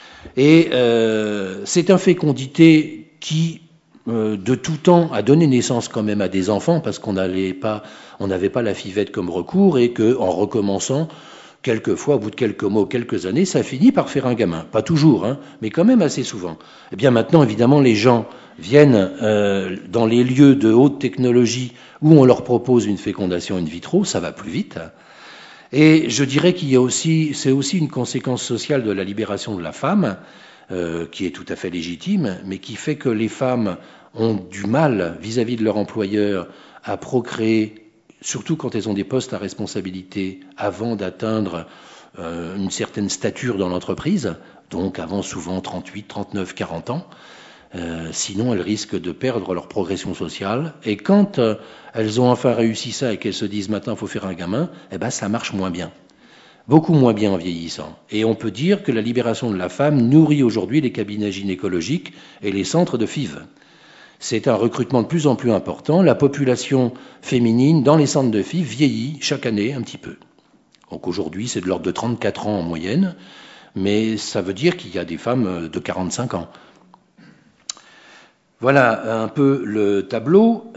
Et euh, cette infécondité qui... de tout temps a donné naissance quand même à des enfants parce qu'on n'allait pas, on n'avait pas la fivette comme recours et qu'en recommençant, quelquefois, au bout de quelques mois, quelques années, ça finit par faire un gamin. Pas toujours, hein, mais quand même assez souvent. Eh bien maintenant, évidemment, les gens viennent euh, dans les lieux de haute technologie où on leur propose une fécondation in vitro, ça va plus vite. Et je dirais qu'il y a aussi, c'est aussi une conséquence sociale de la libération de la femme. euh, qui est tout à fait légitime, mais qui fait que les femmes ont du mal vis-à-vis de leur employeur à procréer, surtout quand elles ont des postes à responsabilité, avant d'atteindre euh, une certaine stature dans l'entreprise, donc avant souvent trente-huit, trente-neuf, quarante ans. Euh, sinon, elles risquent de perdre leur progression sociale. Et quand euh, elles ont enfin réussi ça et qu'elles se disent maintenant il faut faire un gamin, eh ben ça marche moins bien. Beaucoup moins bien en vieillissant. Et on peut dire que la libération de la femme nourrit aujourd'hui les cabinets gynécologiques et les centres de F I V. C'est un recrutement de plus en plus important. La population féminine dans les centres de F I V vieillit chaque année un petit peu. Donc aujourd'hui, c'est de l'ordre de trente-quatre ans en moyenne, mais ça veut dire qu'il y a des femmes de quarante-cinq ans. Voilà un peu le tableau.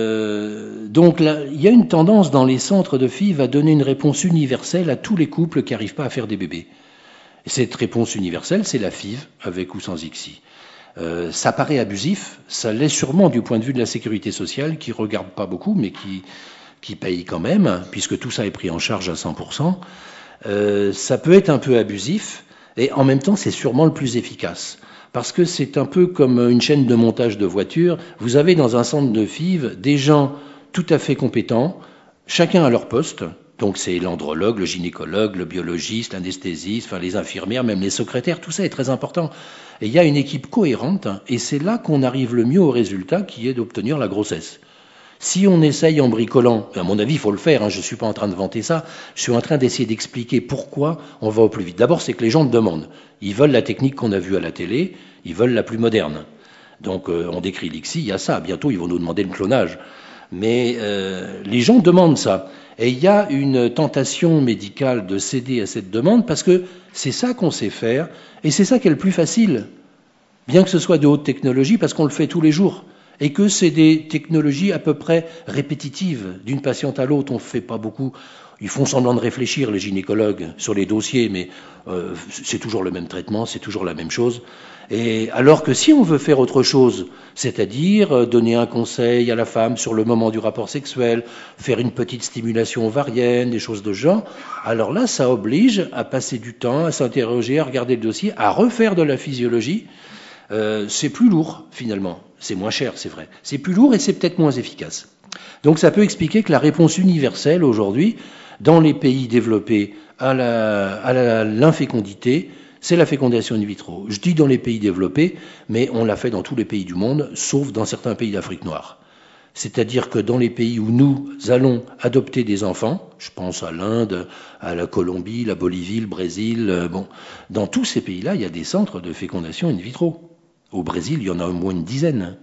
Euh, donc là, il y a une tendance dans les centres de F I V à donner une réponse universelle à tous les couples qui n'arrivent pas à faire des bébés. Et cette réponse universelle, c'est la F I V, avec ou sans I C S I. Euh, ça paraît abusif, ça l'est sûrement du point de vue de la sécurité sociale, qui ne regarde pas beaucoup, mais qui, qui paye quand même, puisque tout ça est pris en charge à cent pour cent. Euh, ça peut être un peu abusif, et en même temps, c'est sûrement le plus efficace. Parce que c'est un peu comme une chaîne de montage de voitures. Vous avez dans un centre de F I V des gens tout à fait compétents, chacun à leur poste. Donc c'est l'andrologue, le gynécologue, le biologiste, l'anesthésiste, enfin les infirmières, même les secrétaires, tout ça est très important. Et il y a une équipe cohérente, et c'est là qu'on arrive le mieux au résultat, qui est d'obtenir la grossesse. Si on essaye en bricolant, à mon avis, il faut le faire, hein, je ne suis pas en train de vanter ça, je suis en train d'essayer d'expliquer pourquoi on va au plus vite. D'abord, c'est que les gens le demandent. Ils veulent la technique qu'on a vue à la télé, ils veulent la plus moderne. Donc, euh, on décrit l'I C S I, il y a ça. Bientôt, ils vont nous demander le clonage. Mais euh, les gens demandent ça. Et il y a une tentation médicale de céder à cette demande parce que c'est ça qu'on sait faire et c'est ça qui est le plus facile. Bien que ce soit de haute technologie, parce qu'on le fait tous les jours. Et que c'est des technologies à peu près répétitives. D'une patiente à l'autre, on ne fait pas beaucoup. Ils font semblant de réfléchir, les gynécologues, sur les dossiers, mais euh, c'est toujours le même traitement, c'est toujours la même chose. Et alors que si on veut faire autre chose, c'est-à-dire donner un conseil à la femme sur le moment du rapport sexuel, faire une petite stimulation ovarienne, des choses de ce genre, alors là, ça oblige à passer du temps, à s'interroger, à regarder le dossier, à refaire de la physiologie. Euh, c'est plus lourd, finalement. C'est moins cher, c'est vrai. C'est plus lourd et c'est peut-être moins efficace. Donc ça peut expliquer que la réponse universelle aujourd'hui, dans les pays développés à, la, à la, l'infécondité, c'est la fécondation in vitro. Je dis dans les pays développés, mais on l'a fait dans tous les pays du monde, sauf dans certains pays d'Afrique noire. C'est-à-dire que dans les pays où nous allons adopter des enfants, je pense à l'Inde, à la Colombie, la Bolivie, le Brésil, euh, bon, dans tous ces pays-là, il y a des centres de fécondation in vitro. Au Brésil, il y en a au moins une dizaine.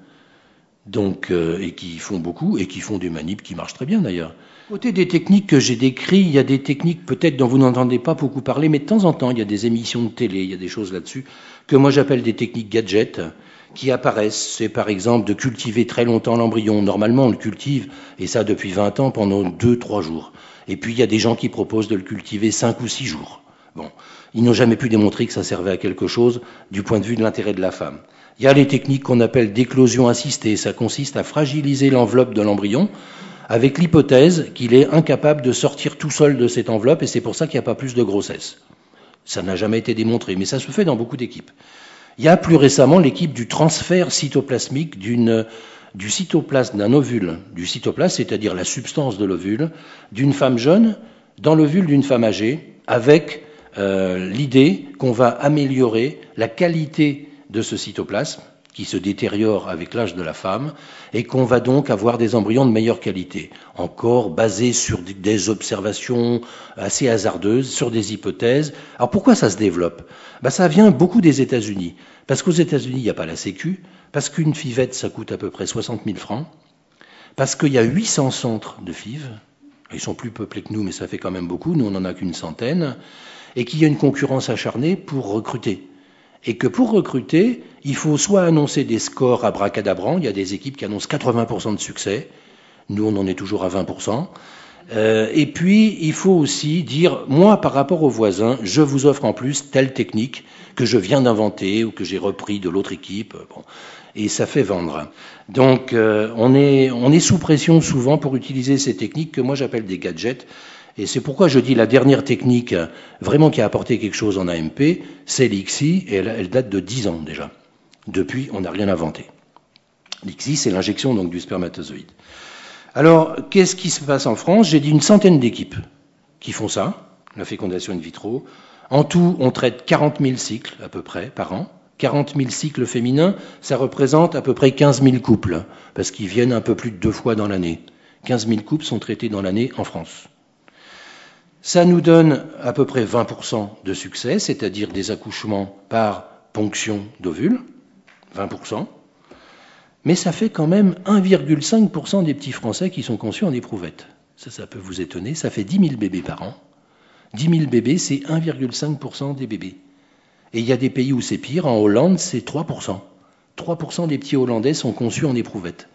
Donc, euh, et qui font beaucoup, et qui font des manips qui marchent très bien d'ailleurs. Côté des techniques que j'ai décrites, il y a des techniques peut-être dont vous n'entendez pas beaucoup parler, mais de temps en temps, il y a des émissions de télé, il y a des choses là-dessus, que moi j'appelle des techniques gadgets, qui apparaissent. C'est par exemple de cultiver très longtemps l'embryon. Normalement, on le cultive, et ça depuis vingt ans, pendant deux, trois jours. Et puis, il y a des gens qui proposent de le cultiver cinq ou six jours. Bon, ils n'ont jamais pu démontrer que ça servait à quelque chose du point de vue de l'intérêt de la femme. Il y a les techniques qu'on appelle d'éclosion assistée. Ça consiste à fragiliser l'enveloppe de l'embryon avec l'hypothèse qu'il est incapable de sortir tout seul de cette enveloppe, et c'est pour ça qu'il n'y a pas plus de grossesse. Ça n'a jamais été démontré, mais ça se fait dans beaucoup d'équipes. Il y a plus récemment l'équipe du transfert cytoplasmique d'une, du cytoplasme d'un ovule, du cytoplasme, c'est-à-dire la substance de l'ovule, d'une femme jeune dans l'ovule d'une femme âgée, avec euh, l'idée qu'on va améliorer la qualité de ce cytoplasme, qui se détériore avec l'âge de la femme, et qu'on va donc avoir des embryons de meilleure qualité, encore basés sur des observations assez hasardeuses, sur des hypothèses. Alors pourquoi ça se développe ? Ben, ça vient beaucoup des États-Unis, parce qu'aux États-Unis, il n'y a pas la Sécu, parce qu'une fivette, ça coûte à peu près soixante mille francs, parce qu'il y a huit cents centres de F I V, ils sont plus peuplés que nous, mais ça fait quand même beaucoup, nous on n'en a qu'une centaine, et qu'il y a une concurrence acharnée pour recruter. Et que pour recruter, il faut soit annoncer des scores abracadabrants, il y a des équipes qui annoncent quatre-vingts pour cent de succès, nous on en est toujours à vingt pour cent, euh, et puis il faut aussi dire, moi par rapport aux voisins, je vous offre en plus telle technique que je viens d'inventer ou que j'ai repris de l'autre équipe, bon, et ça fait vendre. Donc euh, on est, on est sous pression souvent pour utiliser ces techniques que moi j'appelle des gadgets, Et c'est pourquoi je dis la dernière technique vraiment qui a apporté quelque chose en A M P, c'est l'I C S I, et elle, elle date de dix ans déjà. Depuis, on n'a rien inventé. L'I C S I, c'est l'injection donc du spermatozoïde. Alors, qu'est-ce qui se passe en France? J'ai dit une centaine d'équipes qui font ça, la fécondation in vitro. En tout, on traite quarante mille cycles à peu près par an. quarante mille cycles féminins, ça représente à peu près quinze mille couples, parce qu'ils viennent un peu plus de deux fois dans l'année. quinze mille couples sont traités dans l'année en France. Ça nous donne à peu près vingt pour cent de succès, c'est-à-dire des accouchements par ponction d'ovules, vingt pour cent. Mais ça fait quand même un virgule cinq pour cent des petits Français qui sont conçus en éprouvette. Ça, ça peut vous étonner. Ça fait dix mille bébés par an. dix mille bébés, c'est un virgule cinq pour cent des bébés. Et il y a des pays où c'est pire. En Hollande, c'est trois pour cent. trois pour cent des petits Hollandais sont conçus en éprouvette.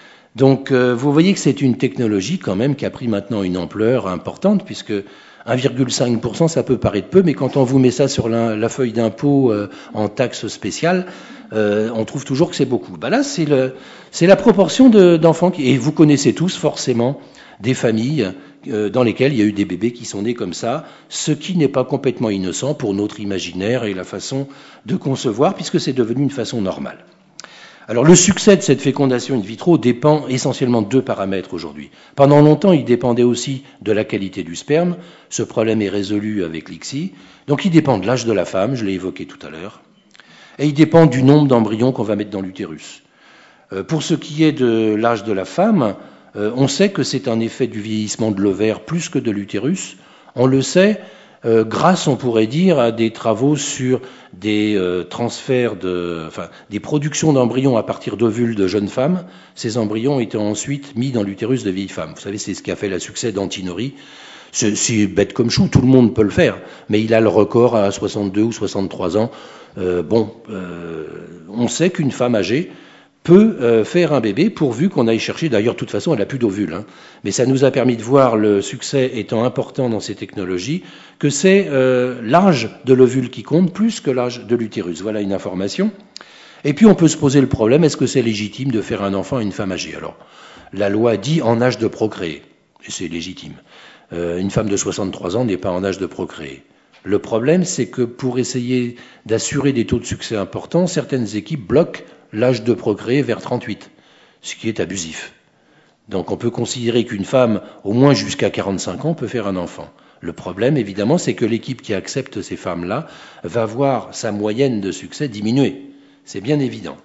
Donc, euh, vous voyez que c'est une technologie quand même qui a pris maintenant une ampleur importante, puisque un virgule cinq pour cent, ça peut paraître peu, mais quand on vous met ça sur la, la feuille d'impôt euh, en taxe spéciale, euh, on trouve toujours que c'est beaucoup. Bah là, c'est, le, c'est la proportion de, d'enfants, qui, et vous connaissez tous forcément des familles euh, dans lesquelles il y a eu des bébés qui sont nés comme ça, ce qui n'est pas complètement innocent pour notre imaginaire et la façon de concevoir, puisque c'est devenu une façon normale. Alors le succès de cette fécondation in vitro dépend essentiellement de deux paramètres aujourd'hui. Pendant longtemps, il dépendait aussi de la qualité du sperme. Ce problème est résolu avec l'I C S I. Donc il dépend de l'âge de la femme, je l'ai évoqué tout à l'heure. Et il dépend du nombre d'embryons qu'on va mettre dans l'utérus. Euh, pour ce qui est de l'âge de la femme, euh, on sait que c'est un effet du vieillissement de l'ovaire plus que de l'utérus. On le sait Euh, grâce, on pourrait dire, à des travaux sur des euh, transferts de, enfin, des productions d'embryons à partir d'ovules de jeunes femmes. Ces embryons étaient ensuite mis dans l'utérus de vieilles femmes. Vous savez, c'est ce qui a fait le succès d'Antinori. C'est, c'est bête comme chou, tout le monde peut le faire, mais il a le record à soixante-deux ou soixante-trois ans. Euh, bon, euh, on sait qu'une femme âgée peut euh, faire un bébé pourvu qu'on aille chercher, d'ailleurs de toute façon elle n'a plus d'ovules, hein. Mais ça nous a permis de voir, le succès étant important dans ces technologies, que c'est euh, l'âge de l'ovule qui compte plus que l'âge de l'utérus. Voilà une information. Et puis on peut se poser le problème, est-ce que c'est légitime de faire un enfant à une femme âgée? Alors, la loi dit en âge de procréer, et c'est légitime. Euh, une femme de soixante-trois ans n'est pas en âge de procréer. Le problème, c'est que pour essayer d'assurer des taux de succès importants, certaines équipes bloquent l'âge de procréer vers trente-huit, ce qui est abusif. Donc on peut considérer qu'une femme, au moins jusqu'à quarante-cinq ans, peut faire un enfant. Le problème, évidemment, c'est que l'équipe qui accepte ces femmes-là va voir sa moyenne de succès diminuer. C'est bien évident.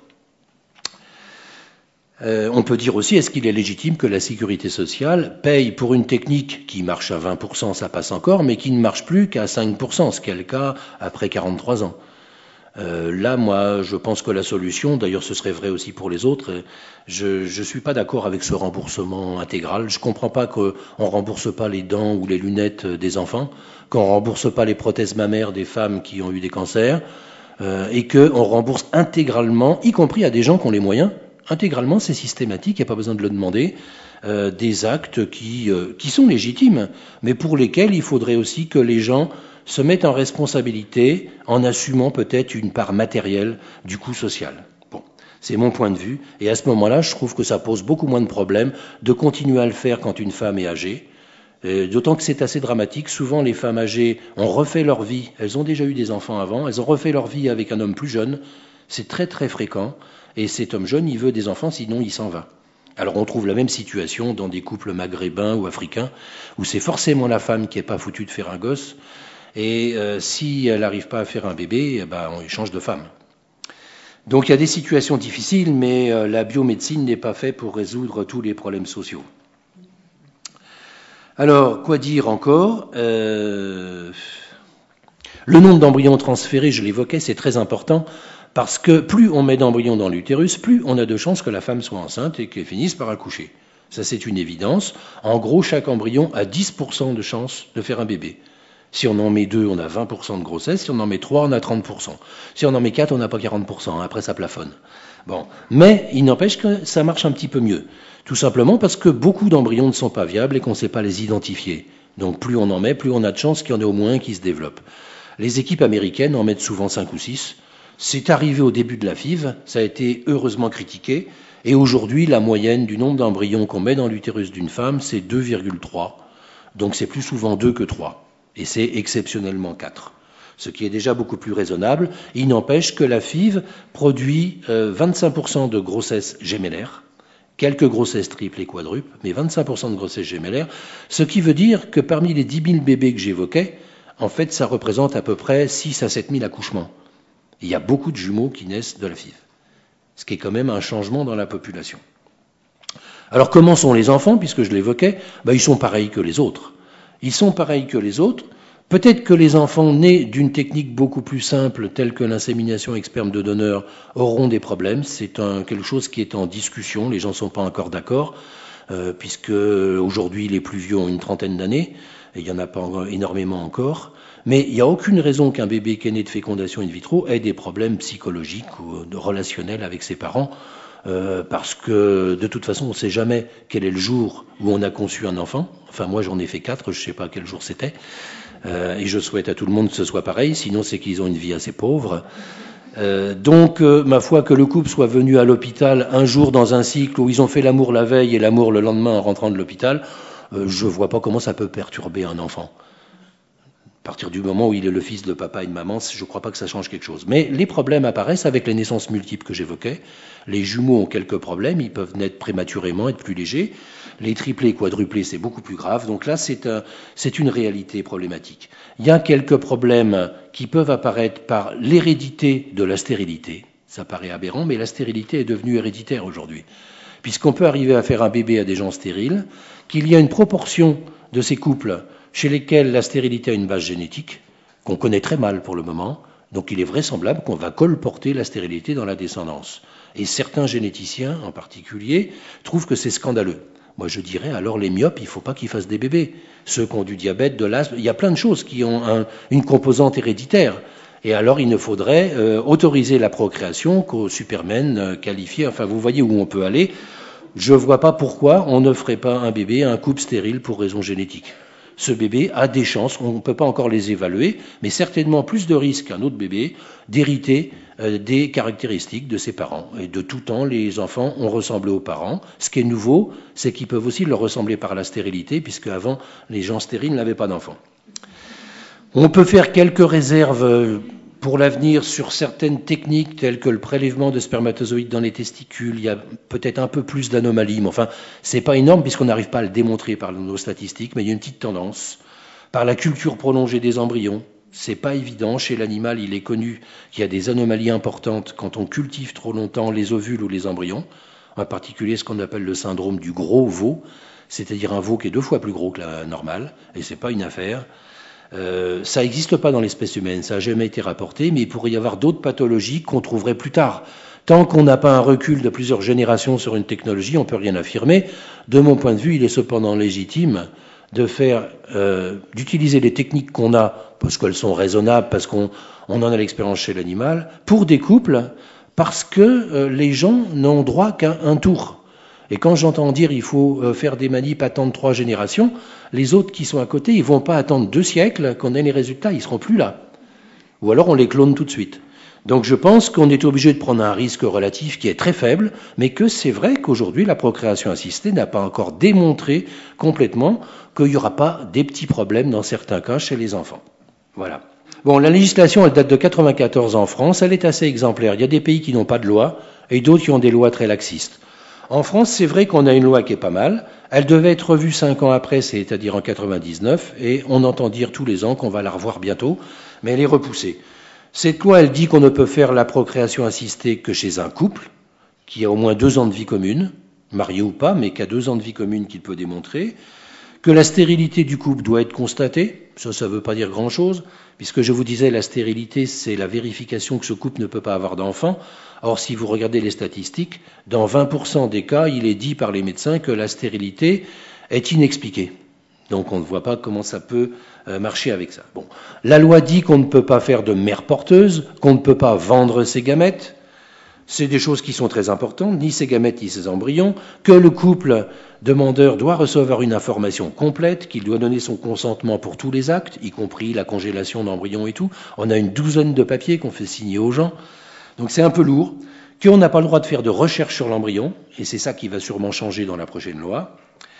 Euh, on peut dire aussi, est-ce qu'il est légitime que la sécurité sociale paye pour une technique qui marche à vingt pour cent, ça passe encore, mais qui ne marche plus qu'à cinq pour cent, ce qui est le cas après quarante-trois ans. Euh, là, moi, je pense que la solution, d'ailleurs ce serait vrai aussi pour les autres, je ne suis pas d'accord avec ce remboursement intégral. Je ne comprends pas qu'on ne rembourse pas les dents ou les lunettes des enfants, qu'on ne rembourse pas les prothèses mammaires des femmes qui ont eu des cancers, euh, et qu'on rembourse intégralement, y compris à des gens qui ont les moyens. Intégralement, c'est systématique, il n'y a pas besoin de le demander, euh, des actes qui, euh, qui sont légitimes, mais pour lesquels il faudrait aussi que les gens se mettent en responsabilité en assumant peut-être une part matérielle du coût social. Bon, c'est mon point de vue, et à ce moment-là, je trouve que ça pose beaucoup moins de problèmes de continuer à le faire quand une femme est âgée, et d'autant que c'est assez dramatique. Souvent, les femmes âgées ont refait leur vie, elles ont déjà eu des enfants avant, elles ont refait leur vie avec un homme plus jeune, c'est très très fréquent, et cet homme jeune, il veut des enfants, sinon il s'en va. Alors on trouve la même situation dans des couples maghrébins ou africains, où c'est forcément la femme qui n'est pas foutue de faire un gosse, et euh, si elle n'arrive pas à faire un bébé, eh ben, on change de femme. Donc il y a des situations difficiles, mais euh, la biomédecine n'est pas faite pour résoudre tous les problèmes sociaux. Alors, quoi dire encore? euh, Le nombre d'embryons transférés, je l'évoquais, c'est très important, parce que plus on met d'embryons dans l'utérus, plus on a de chances que la femme soit enceinte et qu'elle finisse par accoucher. Ça, c'est une évidence. En gros, chaque embryon a dix pour cent de chances de faire un bébé. Si on en met deux, on a vingt pour cent de grossesse. Si on en met trois, on a trente pour cent. Si on en met quatre, on n'a pas quarante pour cent. Après, ça plafonne. Bon. Mais il n'empêche que ça marche un petit peu mieux. Tout simplement parce que beaucoup d'embryons ne sont pas viables et qu'on ne sait pas les identifier. Donc plus on en met, plus on a de chances qu'il y en ait au moins un qui se développe. Les équipes américaines en mettent souvent cinq ou six. C'est arrivé au début de la F I V. Ça a été heureusement critiqué. Et aujourd'hui, la moyenne du nombre d'embryons qu'on met dans l'utérus d'une femme, c'est deux virgule trois. Donc c'est plus souvent deux que trois. Et c'est exceptionnellement quatre. Ce qui est déjà beaucoup plus raisonnable. Il n'empêche que la F I V produit euh, vingt-cinq pour cent de grossesses gémellaires, quelques grossesses triples et quadruples, mais vingt-cinq pour cent de grossesses gémellaires, ce qui veut dire que parmi les dix mille bébés que j'évoquais, en fait, ça représente à peu près six à sept mille accouchements. Il y a beaucoup de jumeaux qui naissent de la F I V, ce qui est quand même un changement dans la population. Alors comment sont les enfants, puisque je l'évoquais? Ben, ils sont pareils que les autres. Ils sont pareils que les autres. Peut-être que les enfants nés d'une technique beaucoup plus simple, telle que l'insémination avec sperme de donneur, auront des problèmes. C'est un, quelque chose qui est en discussion. Les gens ne sont pas encore d'accord, euh, puisque aujourd'hui les plus vieux ont une trentaine d'années, et il n'y en a pas énormément encore. Mais il n'y a aucune raison qu'un bébé qui est né de fécondation in vitro ait des problèmes psychologiques ou de relationnels avec ses parents, euh, parce que de toute façon on ne sait jamais quel est le jour où on a conçu un enfant. Enfin moi j'en ai fait quatre, je ne sais pas quel jour c'était. Euh, et je souhaite à tout le monde que ce soit pareil, sinon c'est qu'ils ont une vie assez pauvre. Euh, donc, euh, ma foi, que le couple soit venu à l'hôpital un jour dans un cycle où ils ont fait l'amour la veille et l'amour le lendemain en rentrant de l'hôpital, euh, je ne vois pas comment ça peut perturber un enfant. À partir du moment où il est le fils de papa et de maman, je ne crois pas que ça change quelque chose. Mais les problèmes apparaissent avec les naissances multiples que j'évoquais. Les jumeaux ont quelques problèmes, ils peuvent naître prématurément, être plus légers. Les triplés et quadruplés, c'est beaucoup plus grave. Donc là, c'est un, c'est une réalité problématique. Il y a quelques problèmes qui peuvent apparaître par l'hérédité de la stérilité. Ça paraît aberrant, mais la stérilité est devenue héréditaire aujourd'hui. Puisqu'on peut arriver à faire un bébé à des gens stériles, qu'il y a une proportion de ces couples chez lesquels la stérilité a une base génétique, qu'on connaît très mal pour le moment, donc il est vraisemblable qu'on va colporter la stérilité dans la descendance. Et certains généticiens, en particulier, trouvent que c'est scandaleux. Moi, je dirais, alors les myopes, il ne faut pas qu'ils fassent des bébés. Ceux qui ont du diabète, de l'asthme, il y a plein de choses qui ont un, une composante héréditaire. Et alors, il ne faudrait euh, autoriser la procréation qu'aux supermen euh, qualifiés. Enfin, vous voyez où on peut aller. Je ne vois pas pourquoi on ne ferait pas un bébé à un couple stérile pour raison génétique. Ce bébé a des chances, on ne peut pas encore les évaluer, mais certainement plus de risques qu'un autre bébé d'hériter euh, des caractéristiques de ses parents. Et de tout temps, les enfants ont ressemblé aux parents. Ce qui est nouveau, c'est qu'ils peuvent aussi leur ressembler par la stérilité, puisque avant, les gens stériles n'avaient pas d'enfants. On peut faire quelques réserves pour l'avenir sur certaines techniques telles que le prélèvement de spermatozoïdes dans les testicules. Il y a peut-être un peu plus d'anomalies, mais enfin, c'est pas énorme puisqu'on n'arrive pas à le démontrer par nos statistiques, mais il y a une petite tendance. Par la culture prolongée des embryons, c'est pas évident. Chez l'animal, il est connu qu'il y a des anomalies importantes quand on cultive trop longtemps les ovules ou les embryons, en particulier ce qu'on appelle le syndrome du gros veau, c'est-à-dire un veau qui est deux fois plus gros que la normale, et c'est pas une affaire. Euh, ça n'existe pas dans l'espèce humaine, ça n'a jamais été rapporté, mais il pourrait y avoir d'autres pathologies qu'on trouverait plus tard. Tant qu'on n'a pas un recul de plusieurs générations sur une technologie, on ne peut rien affirmer. De mon point de vue, il est cependant légitime de faire, euh, d'utiliser les techniques qu'on a, parce qu'elles sont raisonnables, parce qu'on on en a l'expérience chez l'animal, pour des couples, parce que euh, les gens n'ont droit qu'à un tour. Et quand j'entends dire il faut faire des manips, attendre trois générations, les autres qui sont à côté, ils ne vont pas attendre deux siècles qu'on ait les résultats, ils ne seront plus là. Ou alors on les clone tout de suite. Donc je pense qu'on est obligé de prendre un risque relatif qui est très faible, mais que c'est vrai qu'aujourd'hui la procréation assistée n'a pas encore démontré complètement qu'il n'y aura pas des petits problèmes dans certains cas chez les enfants. Voilà. Bon, la législation, elle date de quatre-vingt-quatorze en France, elle est assez exemplaire. Il y a des pays qui n'ont pas de loi et d'autres qui ont des lois très laxistes. En France, c'est vrai qu'on a une loi qui est pas mal. Elle devait être revue cinq ans après, c'est-à-dire en quatre-vingt-dix-neuf, et on entend dire tous les ans qu'on va la revoir bientôt, mais elle est repoussée. Cette loi, elle dit qu'on ne peut faire la procréation assistée que chez un couple, qui a au moins deux ans de vie commune, marié ou pas, mais qui a deux ans de vie commune qu'il peut démontrer, que la stérilité du couple doit être constatée. Ça, ça ne veut pas dire grand-chose, puisque je vous disais, la stérilité, c'est la vérification que ce couple ne peut pas avoir d'enfant. Or, si vous regardez les statistiques, dans vingt pour cent des cas, il est dit par les médecins que la stérilité est inexpliquée. Donc, on ne voit pas comment ça peut marcher avec ça. Bon. La loi dit qu'on ne peut pas faire de mère porteuse, qu'on ne peut pas vendre ses gamètes. C'est des choses qui sont très importantes, ni ses gamètes ni ses embryons, que le couple demandeur doit recevoir une information complète, qu'il doit donner son consentement pour tous les actes, y compris la congélation d'embryons et tout. On a une douzaine de papiers qu'on fait signer aux gens. Donc c'est un peu lourd, qu'on n'a pas le droit de faire de recherche sur l'embryon, et c'est ça qui va sûrement changer dans la prochaine loi.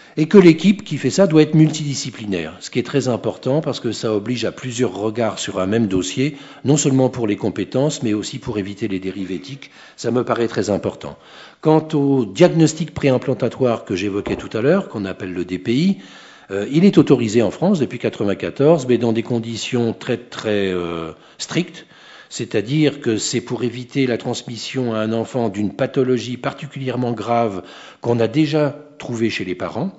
Et que l'équipe qui fait ça doit être multidisciplinaire, ce qui est très important parce que ça oblige à plusieurs regards sur un même dossier, non seulement pour les compétences, mais aussi pour éviter les dérives éthiques. Ça me paraît très important. Quant au diagnostic préimplantatoire que j'évoquais tout à l'heure, qu'on appelle le D P I, euh, il est autorisé en France depuis mille neuf cent quatre-vingt-quatorze, mais dans des conditions très très euh, strictes. C'est-à-dire que c'est pour éviter la transmission à un enfant d'une pathologie particulièrement grave qu'on a déjà trouvée chez les parents.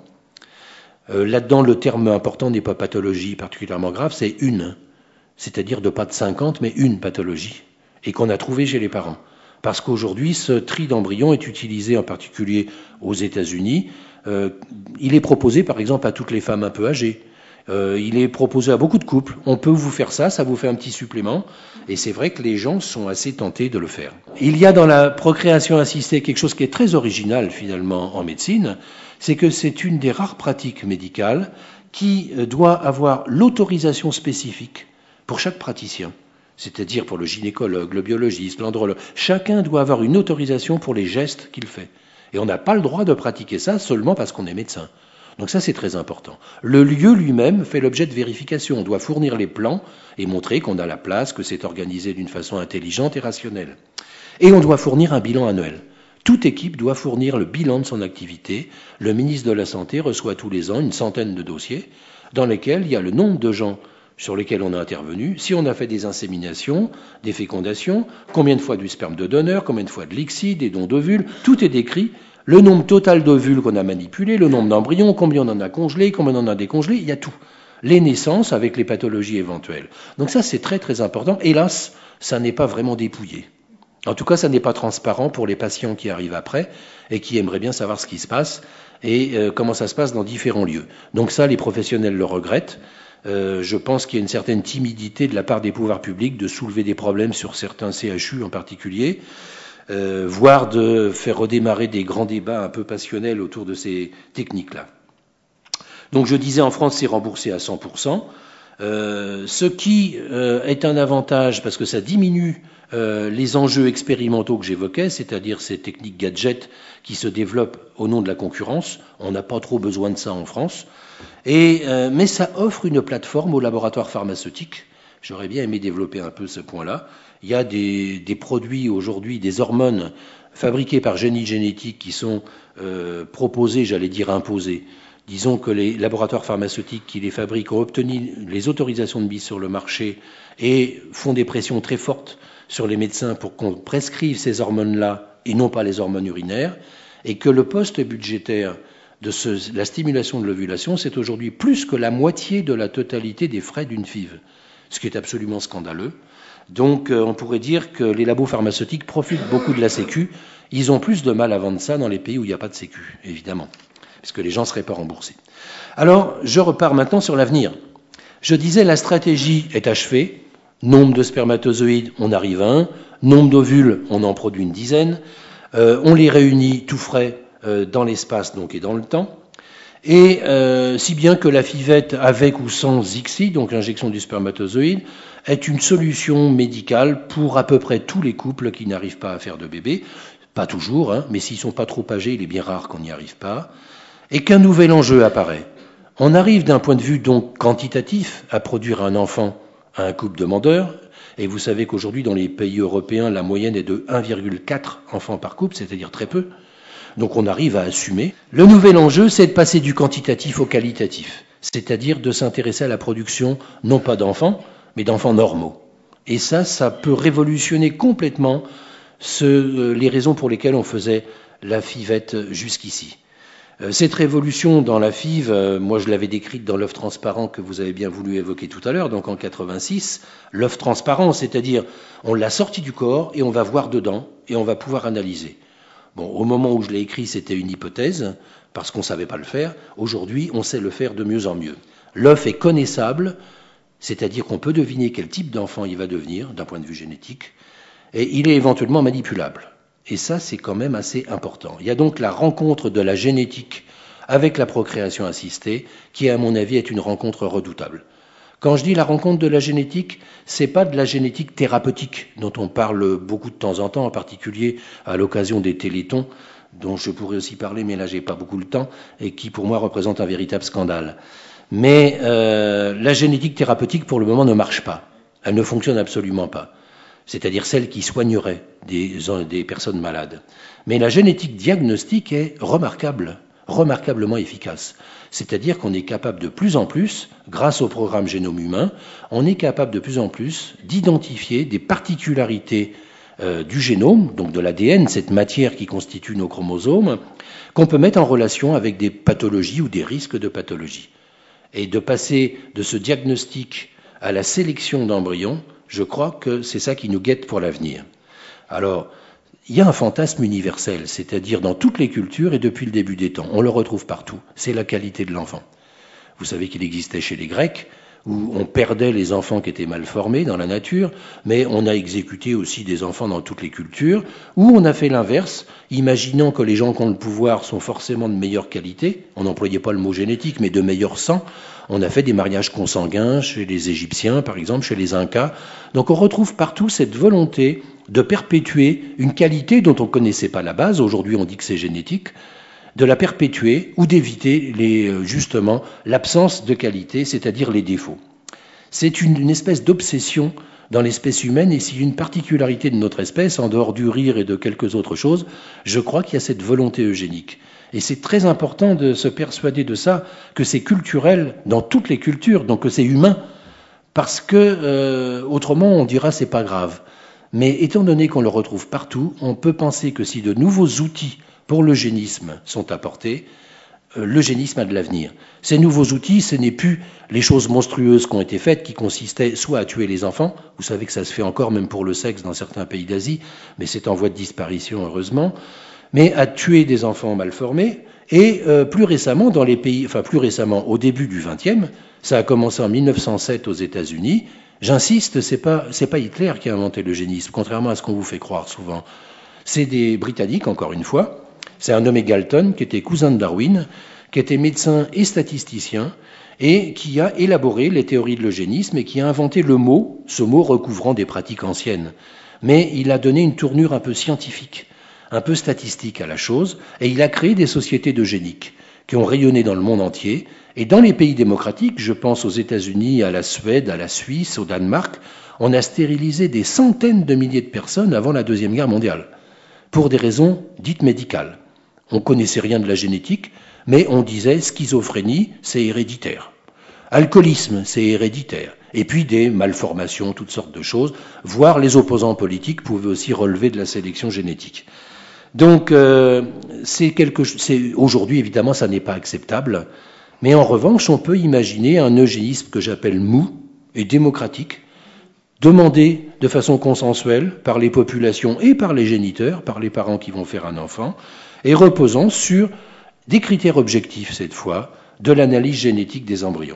Euh, là-dedans, le terme important n'est pas pathologie particulièrement grave, c'est une. C'est-à-dire de pas de cinquante, mais une pathologie. Et qu'on a trouvé chez les parents. Parce qu'aujourd'hui, ce tri d'embryons est utilisé en particulier aux États-Unis. Euh, il est proposé, par exemple, à toutes les femmes un peu âgées. Euh, il est proposé à beaucoup de couples. On peut vous faire ça, ça vous fait un petit supplément. Et c'est vrai que les gens sont assez tentés de le faire. Il y a dans la procréation assistée quelque chose qui est très original, finalement, en médecine. C'est que c'est une des rares pratiques médicales qui doit avoir l'autorisation spécifique pour chaque praticien. C'est-à-dire pour le gynécologue, le biologiste, l'andrologue. Chacun doit avoir une autorisation pour les gestes qu'il fait. Et on n'a pas le droit de pratiquer ça seulement parce qu'on est médecin. Donc ça, c'est très important. Le lieu lui-même fait l'objet de vérification. On doit fournir les plans et montrer qu'on a la place, que c'est organisé d'une façon intelligente et rationnelle. Et on doit fournir un bilan annuel. Toute équipe doit fournir le bilan de son activité. Le ministre de la Santé reçoit tous les ans une centaine de dossiers dans lesquels il y a le nombre de gens sur lesquels on a intervenu, si on a fait des inséminations, des fécondations, combien de fois du sperme de donneur, combien de fois de l'I C S I, des dons d'ovules, tout est décrit. Le nombre total d'ovules qu'on a manipulés, le nombre d'embryons, combien on en a congelés, combien on en a décongelés, il y a tout. Les naissances avec les pathologies éventuelles. Donc ça, c'est très très important. Hélas, ça n'est pas vraiment dépouillé. En tout cas, ça n'est pas transparent pour les patients qui arrivent après et qui aimeraient bien savoir ce qui se passe et euh, comment ça se passe dans différents lieux. Donc ça, les professionnels le regrettent. Euh, je pense qu'il y a une certaine timidité de la part des pouvoirs publics de soulever des problèmes sur certains C H U en particulier. Euh, voire de faire redémarrer des grands débats un peu passionnels autour de ces techniques-là. Donc je disais, en France, c'est remboursé à cent pour cent, euh, ce qui euh, est un avantage parce que ça diminue euh, les enjeux expérimentaux que j'évoquais, c'est-à-dire ces techniques gadgets qui se développent au nom de la concurrence. On n'a pas trop besoin de ça en France. Et, euh, mais ça offre une plateforme aux laboratoires pharmaceutiques. J'aurais bien aimé développer un peu ce point-là. Il y a des, des produits aujourd'hui, des hormones fabriquées par génie génétique qui sont euh, proposées, j'allais dire imposées. Disons que les laboratoires pharmaceutiques qui les fabriquent ont obtenu les autorisations de mise sur le marché et font des pressions très fortes sur les médecins pour qu'on prescrive ces hormones-là et non pas les hormones urinaires, et que le poste budgétaire de ce, la stimulation de l'ovulation, c'est aujourd'hui plus que la moitié de la totalité des frais d'une F I V, ce qui est absolument scandaleux. Donc euh, on pourrait dire que les labos pharmaceutiques profitent beaucoup de la Sécu. Ils ont plus de mal à vendre ça dans les pays où il n'y a pas de Sécu, évidemment, parce que les gens ne seraient pas remboursés. Alors, je repars maintenant sur l'avenir. Je disais, la stratégie est achevée. Nombre de spermatozoïdes, on arrive à un. Nombre d'ovules, on en produit une dizaine. Euh, on les réunit tout frais euh, dans l'espace donc et dans le temps. Et euh, si bien que la fivette, avec ou sans I C S I, donc l'injection du spermatozoïde, est une solution médicale pour à peu près tous les couples qui n'arrivent pas à faire de bébé. Pas toujours, hein, mais s'ils sont pas trop âgés, il est bien rare qu'on n'y arrive pas. Et qu'un nouvel enjeu apparaît. On arrive d'un point de vue donc quantitatif à produire un enfant à un couple demandeur. Et vous savez qu'aujourd'hui, dans les pays européens, la moyenne est de un virgule quatre enfants par couple, c'est-à-dire très peu. Donc on arrive à assumer. Le nouvel enjeu, c'est de passer du quantitatif au qualitatif, c'est-à-dire de s'intéresser à la production, non pas d'enfants, mais d'enfants normaux. Et ça, ça peut révolutionner complètement ce, euh, les raisons pour lesquelles on faisait la fivette jusqu'ici. Euh, cette révolution dans la F I V, euh, moi je l'avais décrite dans l'œuf transparent que vous avez bien voulu évoquer tout à l'heure, donc en quatre-vingt-six, l'œuf transparent, c'est-à-dire on l'a sorti du corps et on va voir dedans et on va pouvoir analyser. Bon, au moment où je l'ai écrit, c'était une hypothèse, parce qu'on ne savait pas le faire. Aujourd'hui, on sait le faire de mieux en mieux. L'œuf est connaissable, c'est-à-dire qu'on peut deviner quel type d'enfant il va devenir, d'un point de vue génétique, et il est éventuellement manipulable. Et ça, c'est quand même assez important. Il y a donc la rencontre de la génétique avec la procréation assistée, qui, à mon avis, est une rencontre redoutable. Quand je dis la rencontre de la génétique, c'est pas de la génétique thérapeutique dont on parle beaucoup de temps en temps, en particulier à l'occasion des télétons dont je pourrais aussi parler, mais là j'ai pas beaucoup le temps, et qui pour moi représente un véritable scandale. Mais euh, la génétique thérapeutique pour le moment ne marche pas. Elle ne fonctionne absolument pas. C'est-à-dire celle qui soignerait des, des personnes malades. Mais la génétique diagnostique est remarquable, remarquablement efficace. C'est-à-dire qu'on est capable de plus en plus, grâce au programme Génome Humain, on est capable de plus en plus d'identifier des particularités euh, du génome, donc de l'A D N, cette matière qui constitue nos chromosomes, qu'on peut mettre en relation avec des pathologies ou des risques de pathologie. Et de passer de ce diagnostic à la sélection d'embryons, je crois que c'est ça qui nous guette pour l'avenir. Alors, il y a un fantasme universel, c'est-à-dire dans toutes les cultures et depuis le début des temps. On le retrouve partout. C'est la qualité de l'enfant. Vous savez qu'il existait chez les Grecs, où on perdait les enfants qui étaient mal formés dans la nature, mais on a exécuté aussi des enfants dans toutes les cultures, où on a fait l'inverse, imaginant que les gens qui ont le pouvoir sont forcément de meilleure qualité. On n'employait pas le mot génétique, mais de meilleur sang. On a fait des mariages consanguins chez les Égyptiens, par exemple, chez les Incas. Donc on retrouve partout cette volonté de perpétuer une qualité dont on ne connaissait pas la base. Aujourd'hui, on dit que c'est génétique. De la perpétuer ou d'éviter les, justement l'absence de qualité, c'est-à-dire les défauts. C'est une, une espèce d'obsession dans l'espèce humaine, et si une particularité de notre espèce, en dehors du rire et de quelques autres choses, je crois qu'il y a cette volonté eugénique. Et c'est très important de se persuader de ça, que c'est culturel dans toutes les cultures, donc que c'est humain, parce que euh, autrement on dira c'est pas grave. Mais étant donné qu'on le retrouve partout, on peut penser que si de nouveaux outils pour l'eugénisme sont apportés, euh, l'eugénisme a de l'avenir. Ces nouveaux outils, ce n'est plus les choses monstrueuses qui ont été faites, qui consistaient soit à tuer les enfants, vous savez que ça se fait encore même pour le sexe dans certains pays d'Asie, mais c'est en voie de disparition heureusement, mais à tuer des enfants mal formés, et euh, plus récemment, dans les pays, enfin plus récemment, au début du vingtième, ça a commencé en mille neuf cent sept aux États-Unis. J'insiste, c'est pas c'est pas Hitler qui a inventé l'eugénisme, contrairement à ce qu'on vous fait croire souvent. C'est des Britanniques, encore une fois. C'est un nommé Galton, qui était cousin de Darwin, qui était médecin et statisticien, et qui a élaboré les théories de l'eugénisme et qui a inventé le mot, ce mot recouvrant des pratiques anciennes. Mais il a donné une tournure un peu scientifique, un peu statistique à la chose, et il a créé des sociétés d'eugéniques qui ont rayonné dans le monde entier. Et dans les pays démocratiques, je pense aux États-Unis, à la Suède, à la Suisse, au Danemark, on a stérilisé des centaines de milliers de personnes avant la Deuxième Guerre mondiale, pour des raisons dites médicales. On connaissait rien de la génétique, mais on disait schizophrénie, c'est héréditaire. Alcoolisme, c'est héréditaire. Et puis des malformations, toutes sortes de choses, voire les opposants politiques pouvaient aussi relever de la sélection génétique. Donc, euh, c'est quelque chose. Aujourd'hui, évidemment, ça n'est pas acceptable. Mais en revanche, on peut imaginer un eugénisme que j'appelle mou et démocratique, demandé de façon consensuelle par les populations et par les géniteurs, par les parents qui vont faire un enfant, et reposant sur des critères objectifs, cette fois, de l'analyse génétique des embryons.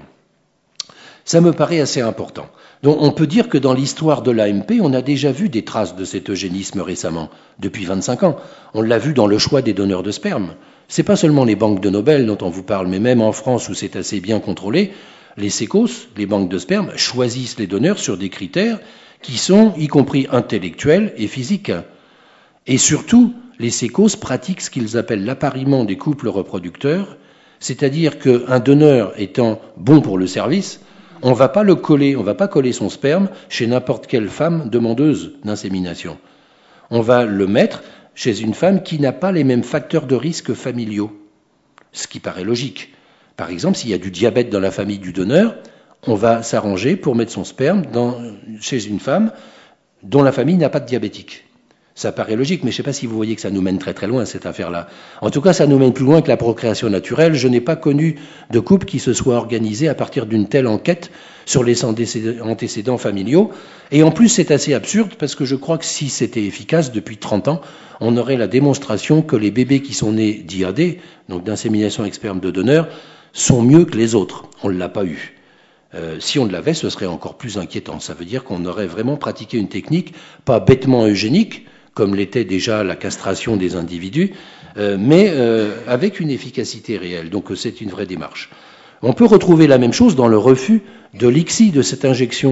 Ça me paraît assez important. Donc on peut dire que dans l'histoire de l'A M P, on a déjà vu des traces de cet eugénisme récemment, depuis vingt-cinq ans. On l'a vu dans le choix des donneurs de sperme. C'est pas seulement les banques de Nobel dont on vous parle, mais même en France où c'est assez bien contrôlé, les sécos, les banques de sperme, choisissent les donneurs sur des critères qui sont, y compris intellectuels et physiques. Et surtout, les sécos pratiquent ce qu'ils appellent l'appariement des couples reproducteurs, c'est-à-dire qu'un donneur étant bon pour le service, on ne va pas le coller, on ne va pas coller son sperme chez n'importe quelle femme demandeuse d'insémination. On va le mettre chez une femme qui n'a pas les mêmes facteurs de risque familiaux, ce qui paraît logique. Par exemple, s'il y a du diabète dans la famille du donneur, on va s'arranger pour mettre son sperme dans, chez une femme dont la famille n'a pas de diabétique. Ça paraît logique, mais je ne sais pas si vous voyez que ça nous mène très très loin, cette affaire-là. En tout cas, ça nous mène plus loin que la procréation naturelle. Je n'ai pas connu de couple qui se soit organisé à partir d'une telle enquête sur les antécédents familiaux. Et en plus, c'est assez absurde, parce que je crois que si c'était efficace, depuis trente ans, on aurait la démonstration que les bébés qui sont nés d'I A D, donc d'insémination avec sperme de donneur, sont mieux que les autres. On ne l'a pas eu. Euh, si on l'avait, ce serait encore plus inquiétant. Ça veut dire qu'on aurait vraiment pratiqué une technique, pas bêtement eugénique, comme l'était déjà la castration des individus, euh, mais euh, avec une efficacité réelle. Donc euh, c'est une vraie démarche. On peut retrouver la même chose dans le refus de l'I C S I, de cette injection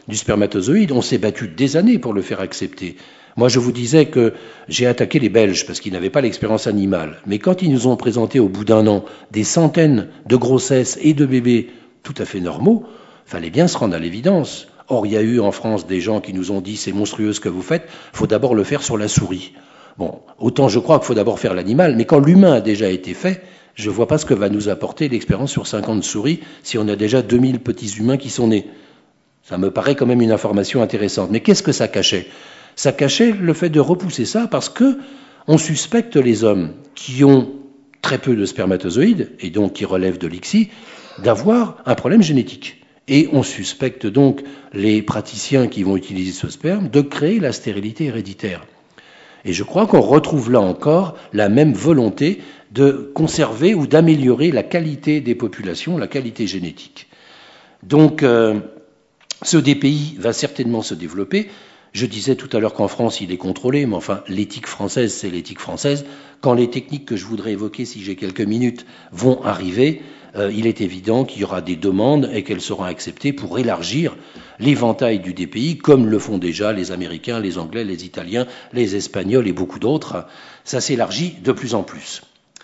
du spermatozoïde. On s'est battu des années pour le faire accepter. Moi, je vous disais que j'ai attaqué les Belges parce qu'ils n'avaient pas l'expérience animale. Mais quand ils nous ont présenté au bout d'un an des centaines de grossesses et de bébés tout à fait normaux, fallait bien se rendre à l'évidence. Or, il y a eu en France des gens qui nous ont dit « c'est monstrueux ce que vous faites, il faut d'abord le faire sur la souris ». Bon, autant je crois qu'il faut d'abord faire l'animal, mais quand l'humain a déjà été fait, je ne vois pas ce que va nous apporter l'expérience sur cinquante souris si on a déjà deux mille petits humains qui sont nés. Ça me paraît quand même une information intéressante. Mais qu'est-ce que ça cachait ? Ça cachait le fait de repousser ça parce que on suspecte les hommes qui ont très peu de spermatozoïdes, et donc qui relèvent de l'I C S I, d'avoir un problème génétique. Et on suspecte donc les praticiens qui vont utiliser ce sperme de créer la stérilité héréditaire. Et je crois qu'on retrouve là encore la même volonté de conserver ou d'améliorer la qualité des populations, la qualité génétique. Donc, euh, ce D P I va certainement se développer. Je disais tout à l'heure qu'en France, il est contrôlé, mais enfin, l'éthique française, c'est l'éthique française. Quand les techniques que je voudrais évoquer, si j'ai quelques minutes, vont arriver, euh, il est évident qu'il y aura des demandes et qu'elles seront acceptées pour élargir l'éventail du D P I, comme le font déjà les Américains, les Anglais, les Italiens, les Espagnols et beaucoup d'autres. Ça s'élargit de plus en plus.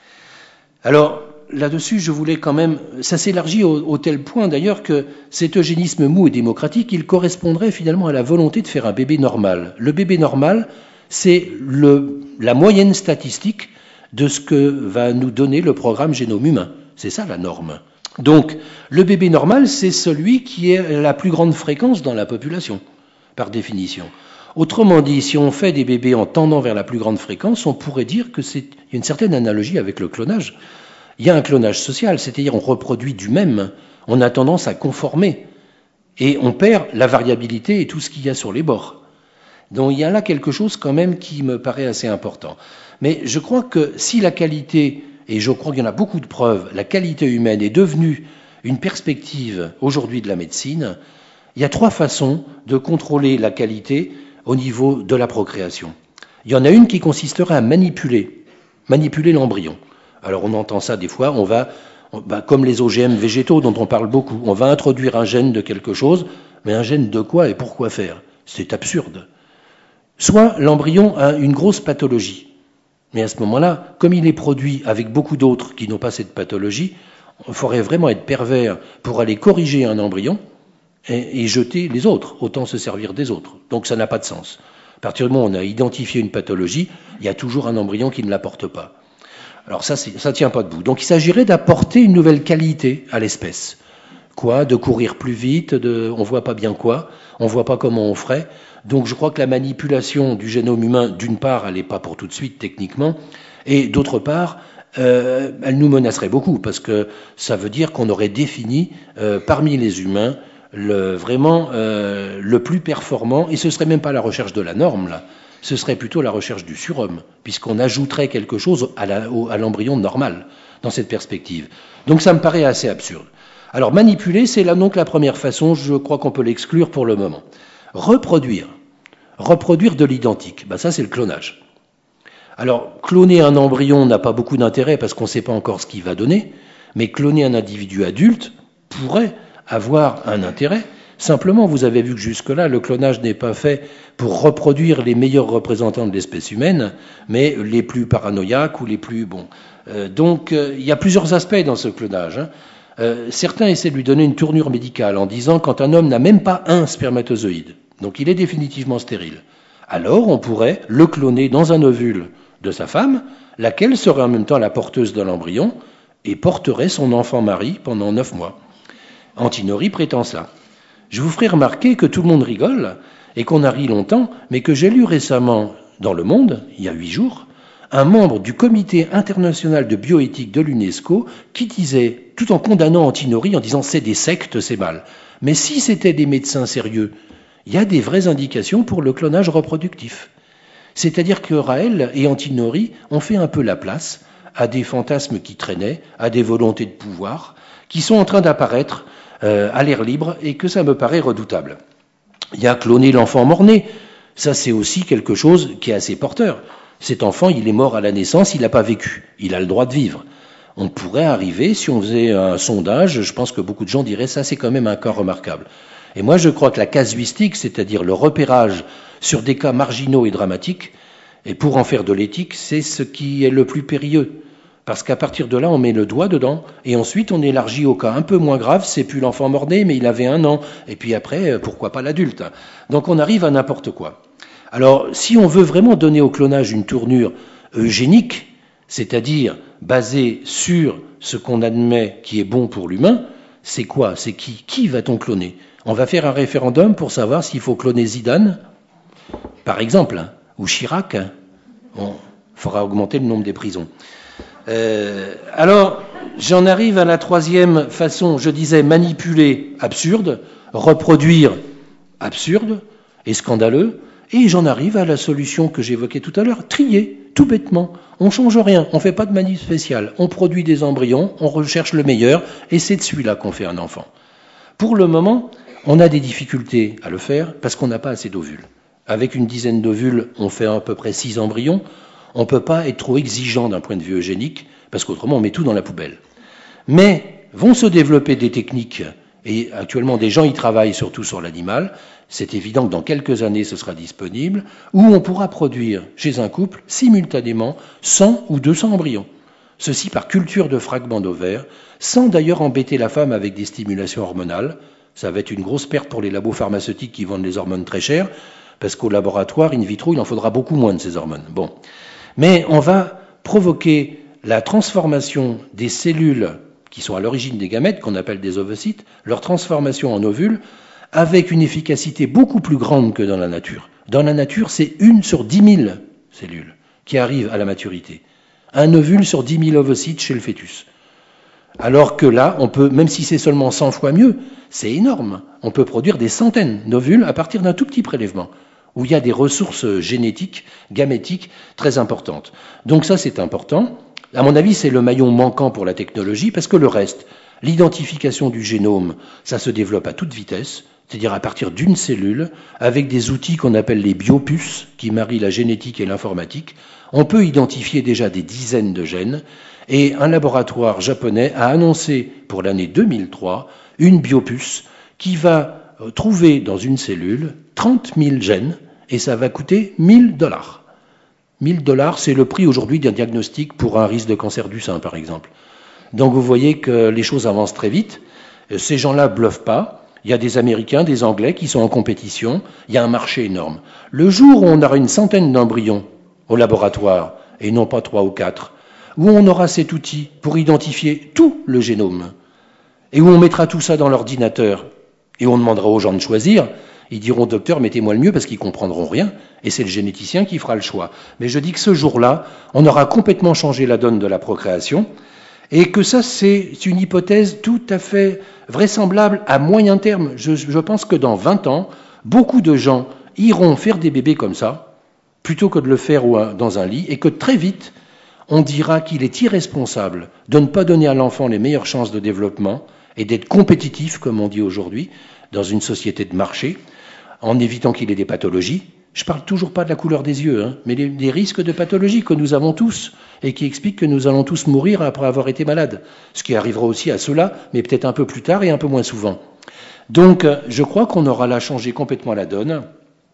Alors, là-dessus, je voulais quand même... Ça s'élargit au, au tel point, d'ailleurs, que cet eugénisme mou et démocratique, il correspondrait finalement à la volonté de faire un bébé normal. Le bébé normal, c'est le, la moyenne statistique de ce que va nous donner le programme génome humain. C'est ça, la norme. Donc, le bébé normal, c'est celui qui est la plus grande fréquence dans la population, par définition. Autrement dit, si on fait des bébés en tendant vers la plus grande fréquence, on pourrait dire que c'est il y a une certaine analogie avec le clonage. Il y a un clonage social, c'est-à-dire on reproduit du même, on a tendance à conformer, et on perd la variabilité et tout ce qu'il y a sur les bords. Donc il y a là quelque chose quand même qui me paraît assez important. Mais je crois que si la qualité, et je crois qu'il y en a beaucoup de preuves, la qualité humaine est devenue une perspective aujourd'hui de la médecine, il y a trois façons de contrôler la qualité au niveau de la procréation. Il y en a une qui consisterait à manipuler, manipuler l'embryon. Alors on entend ça des fois, on va, on, bah, comme les O G M végétaux dont on parle beaucoup, on va introduire un gène de quelque chose, mais un gène de quoi et pourquoi faire ? C'est absurde. Soit l'embryon a une grosse pathologie, mais à ce moment-là, comme il est produit avec beaucoup d'autres qui n'ont pas cette pathologie, il faudrait vraiment être pervers pour aller corriger un embryon et, et jeter les autres, autant se servir des autres. Donc ça n'a pas de sens. À partir du moment où on a identifié une pathologie, il y a toujours un embryon qui ne la porte pas. Alors ça, ça ne tient pas debout. Donc il s'agirait d'apporter une nouvelle qualité à l'espèce. Quoi ? De courir plus vite, de, on ne voit pas bien quoi, on ne voit pas comment on ferait. Donc je crois que la manipulation du génome humain, d'une part, elle n'est pas pour tout de suite techniquement, et d'autre part, euh, elle nous menacerait beaucoup, parce que ça veut dire qu'on aurait défini euh, parmi les humains le, vraiment euh, le plus performant, et ce ne serait même pas la recherche de la norme, là. Ce serait plutôt la recherche du surhomme, puisqu'on ajouterait quelque chose à, la, à l'embryon normal, dans cette perspective. Donc ça me paraît assez absurde. Alors manipuler, c'est là donc la première façon, je crois qu'on peut l'exclure pour le moment. Reproduire. Reproduire de l'identique, ben ça c'est le clonage. Alors cloner un embryon n'a pas beaucoup d'intérêt parce qu'on ne sait pas encore ce qu'il va donner, mais cloner un individu adulte pourrait avoir un intérêt. Simplement, vous avez vu que jusque-là, le clonage n'est pas fait pour reproduire les meilleurs représentants de l'espèce humaine, mais les plus paranoïaques ou les plus... Bon. Euh, donc, euh, il y a plusieurs aspects dans ce clonage. Hein. Euh, certains essaient de lui donner une tournure médicale en disant quand un homme n'a même pas un spermatozoïde, donc il est définitivement stérile, alors on pourrait le cloner dans un ovule de sa femme, laquelle serait en même temps la porteuse de l'embryon et porterait son enfant mari pendant neuf mois. Antinori prétend ça. Je vous ferai remarquer que tout le monde rigole et qu'on a ri longtemps, mais que j'ai lu récemment dans Le Monde, il y a huit jours, un membre du comité international de bioéthique de l'UNESCO qui disait, tout en condamnant Antinori, en disant c'est des sectes, c'est mal. Mais si c'était des médecins sérieux, il y a des vraies indications pour le clonage reproductif. C'est-à-dire que Raël et Antinori ont fait un peu la place à des fantasmes qui traînaient, à des volontés de pouvoir, qui sont en train d'apparaître Euh, à l'air libre, et que ça me paraît redoutable. Il y a cloner l'enfant mort-né. Ça, c'est aussi quelque chose qui est assez porteur. Cet enfant, il est mort à la naissance, il n'a pas vécu. Il a le droit de vivre. On pourrait arriver, si on faisait un sondage, je pense que beaucoup de gens diraient ça, c'est quand même un cas remarquable. Et moi, je crois que la casuistique, c'est-à-dire le repérage sur des cas marginaux et dramatiques, et pour en faire de l'éthique, c'est ce qui est le plus périlleux. Parce qu'à partir de là, on met le doigt dedans, et ensuite on élargit au cas un peu moins grave, c'est plus l'enfant mort-né, mais il avait un an, et puis après, pourquoi pas l'adulte. Donc on arrive à n'importe quoi. Alors, si on veut vraiment donner au clonage une tournure eugénique, c'est-à-dire basée sur ce qu'on admet qui est bon pour l'humain, c'est quoi? C'est qui? Qui va-t-on cloner? On va faire un référendum pour savoir s'il faut cloner Zidane, par exemple, hein, ou Chirac. Hein. On fera augmenter le nombre des prisons. Euh, alors, j'en arrive à la troisième façon. Je disais manipuler, absurde, reproduire, absurde et scandaleux. Et j'en arrive à la solution que j'évoquais tout à l'heure, trier, tout bêtement. On ne change rien, on ne fait pas de manip spéciale. On produit des embryons, on recherche le meilleur, et c'est de celui-là qu'on fait un enfant. Pour le moment, on a des difficultés à le faire parce qu'on n'a pas assez d'ovules. Avec une dizaine d'ovules, on fait à peu près six embryons. On ne peut pas être trop exigeant d'un point de vue eugénique, parce qu'autrement on met tout dans la poubelle. Mais vont se développer des techniques, et actuellement des gens y travaillent surtout sur l'animal, c'est évident que dans quelques années ce sera disponible, où on pourra produire chez un couple simultanément cent ou deux cents embryons. Ceci par culture de fragments d'ovaires, sans d'ailleurs embêter la femme avec des stimulations hormonales. Ça va être une grosse perte pour les labos pharmaceutiques qui vendent les hormones très chères, parce qu'au laboratoire, in vitro, il en faudra beaucoup moins de ces hormones. Bon. Mais on va provoquer la transformation des cellules qui sont à l'origine des gamètes, qu'on appelle des ovocytes, leur transformation en ovules, avec une efficacité beaucoup plus grande que dans la nature. Dans la nature, c'est une sur dix mille cellules qui arrivent à la maturité. Un ovule sur dix mille ovocytes chez le fœtus. Alors que là, on peut, même si c'est seulement cent fois mieux, c'est énorme. On peut produire des centaines d'ovules à partir d'un tout petit prélèvement, où il y a des ressources génétiques, gamétiques, très importantes. Donc ça, c'est important. À mon avis, c'est le maillon manquant pour la technologie, parce que le reste, l'identification du génome, ça se développe à toute vitesse, c'est-à-dire à partir d'une cellule, avec des outils qu'on appelle les biopuces, qui marient la génétique et l'informatique. On peut identifier déjà des dizaines de gènes, et un laboratoire japonais a annoncé pour l'année deux mille trois une biopuce qui va trouver dans une cellule trente mille gènes, et ça va coûter mille dollars. mille dollars, c'est le prix aujourd'hui d'un diagnostic pour un risque de cancer du sein, par exemple. Donc vous voyez que les choses avancent très vite. Ces gens-là ne bluffent pas. Il y a des Américains, des Anglais qui sont en compétition. Il y a un marché énorme. Le jour où on aura une centaine d'embryons au laboratoire, et non pas trois ou quatre, où on aura cet outil pour identifier tout le génome, et où on mettra tout ça dans l'ordinateur, et on demandera aux gens de choisir, ils diront, docteur, mettez-moi le mieux parce qu'ils comprendront rien, et c'est le généticien qui fera le choix. Mais je dis que ce jour-là, on aura complètement changé la donne de la procréation, et que ça, c'est une hypothèse tout à fait vraisemblable à moyen terme. Je, je pense que dans vingt ans, beaucoup de gens iront faire des bébés comme ça, plutôt que de le faire dans un lit, et que très vite, on dira qu'il est irresponsable de ne pas donner à l'enfant les meilleures chances de développement et d'être compétitif, comme on dit aujourd'hui, dans une société de marché, en évitant qu'il ait des pathologies. Je ne parle toujours pas de la couleur des yeux, hein, mais des risques de pathologie que nous avons tous et qui expliquent que nous allons tous mourir après avoir été malades. Ce qui arrivera aussi à ceux-là, mais peut-être un peu plus tard et un peu moins souvent. Donc, je crois qu'on aura là changé complètement la donne.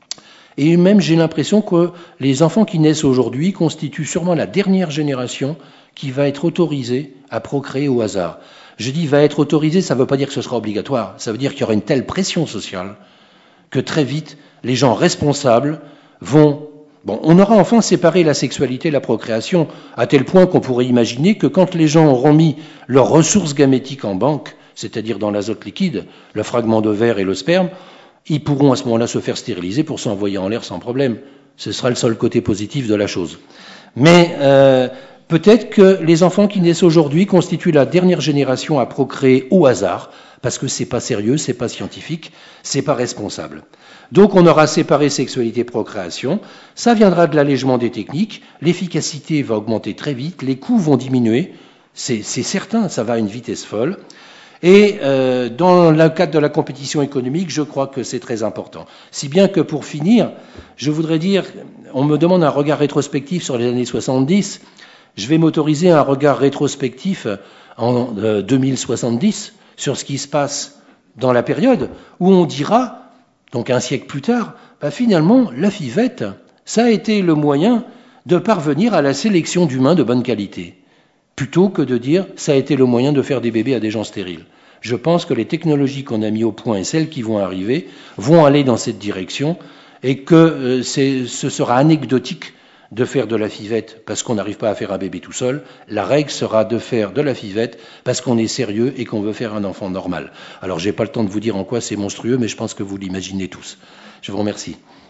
Et même, j'ai l'impression que les enfants qui naissent aujourd'hui constituent sûrement la dernière génération qui va être autorisée à procréer au hasard. Je dis va être autorisée, ça ne veut pas dire que ce sera obligatoire. Ça veut dire qu'il y aura une telle pression sociale que très vite, les gens responsables vont... Bon, on aura enfin séparé la sexualité et la procréation, à tel point qu'on pourrait imaginer que quand les gens auront mis leurs ressources gamétiques en banque, c'est-à-dire dans l'azote liquide, le fragment d'ovaire et le sperme, ils pourront à ce moment-là se faire stériliser pour s'envoyer en l'air sans problème. Ce sera le seul côté positif de la chose. Mais euh, peut-être que les enfants qui naissent aujourd'hui constituent la dernière génération à procréer au hasard, parce que c'est pas sérieux, c'est pas scientifique, c'est pas responsable. Donc on aura séparé sexualité et procréation, ça viendra de l'allègement des techniques, l'efficacité va augmenter très vite, les coûts vont diminuer, c'est, c'est certain, ça va à une vitesse folle. Et euh, dans le cadre de la compétition économique, je crois que c'est très important. Si bien que pour finir, je voudrais dire, on me demande un regard rétrospectif sur les années soixante-dix, Je vais m'autoriser un regard rétrospectif en euh, deux mille soixante-dix sur ce qui se passe dans la période où on dira, donc un siècle plus tard, bah finalement, la FIVette, ça a été le moyen de parvenir à la sélection d'humains de bonne qualité, plutôt que de dire ça a été le moyen de faire des bébés à des gens stériles. Je pense que les technologies qu'on a mis au point et celles qui vont arriver vont aller dans cette direction et que euh, c'est, ce sera anecdotique de faire de la FIVette parce qu'on n'arrive pas à faire un bébé tout seul. La règle sera de faire de la FIVette parce qu'on est sérieux et qu'on veut faire un enfant normal. Alors, j'ai pas le temps de vous dire en quoi c'est monstrueux, mais je pense que vous l'imaginez tous. Je vous remercie.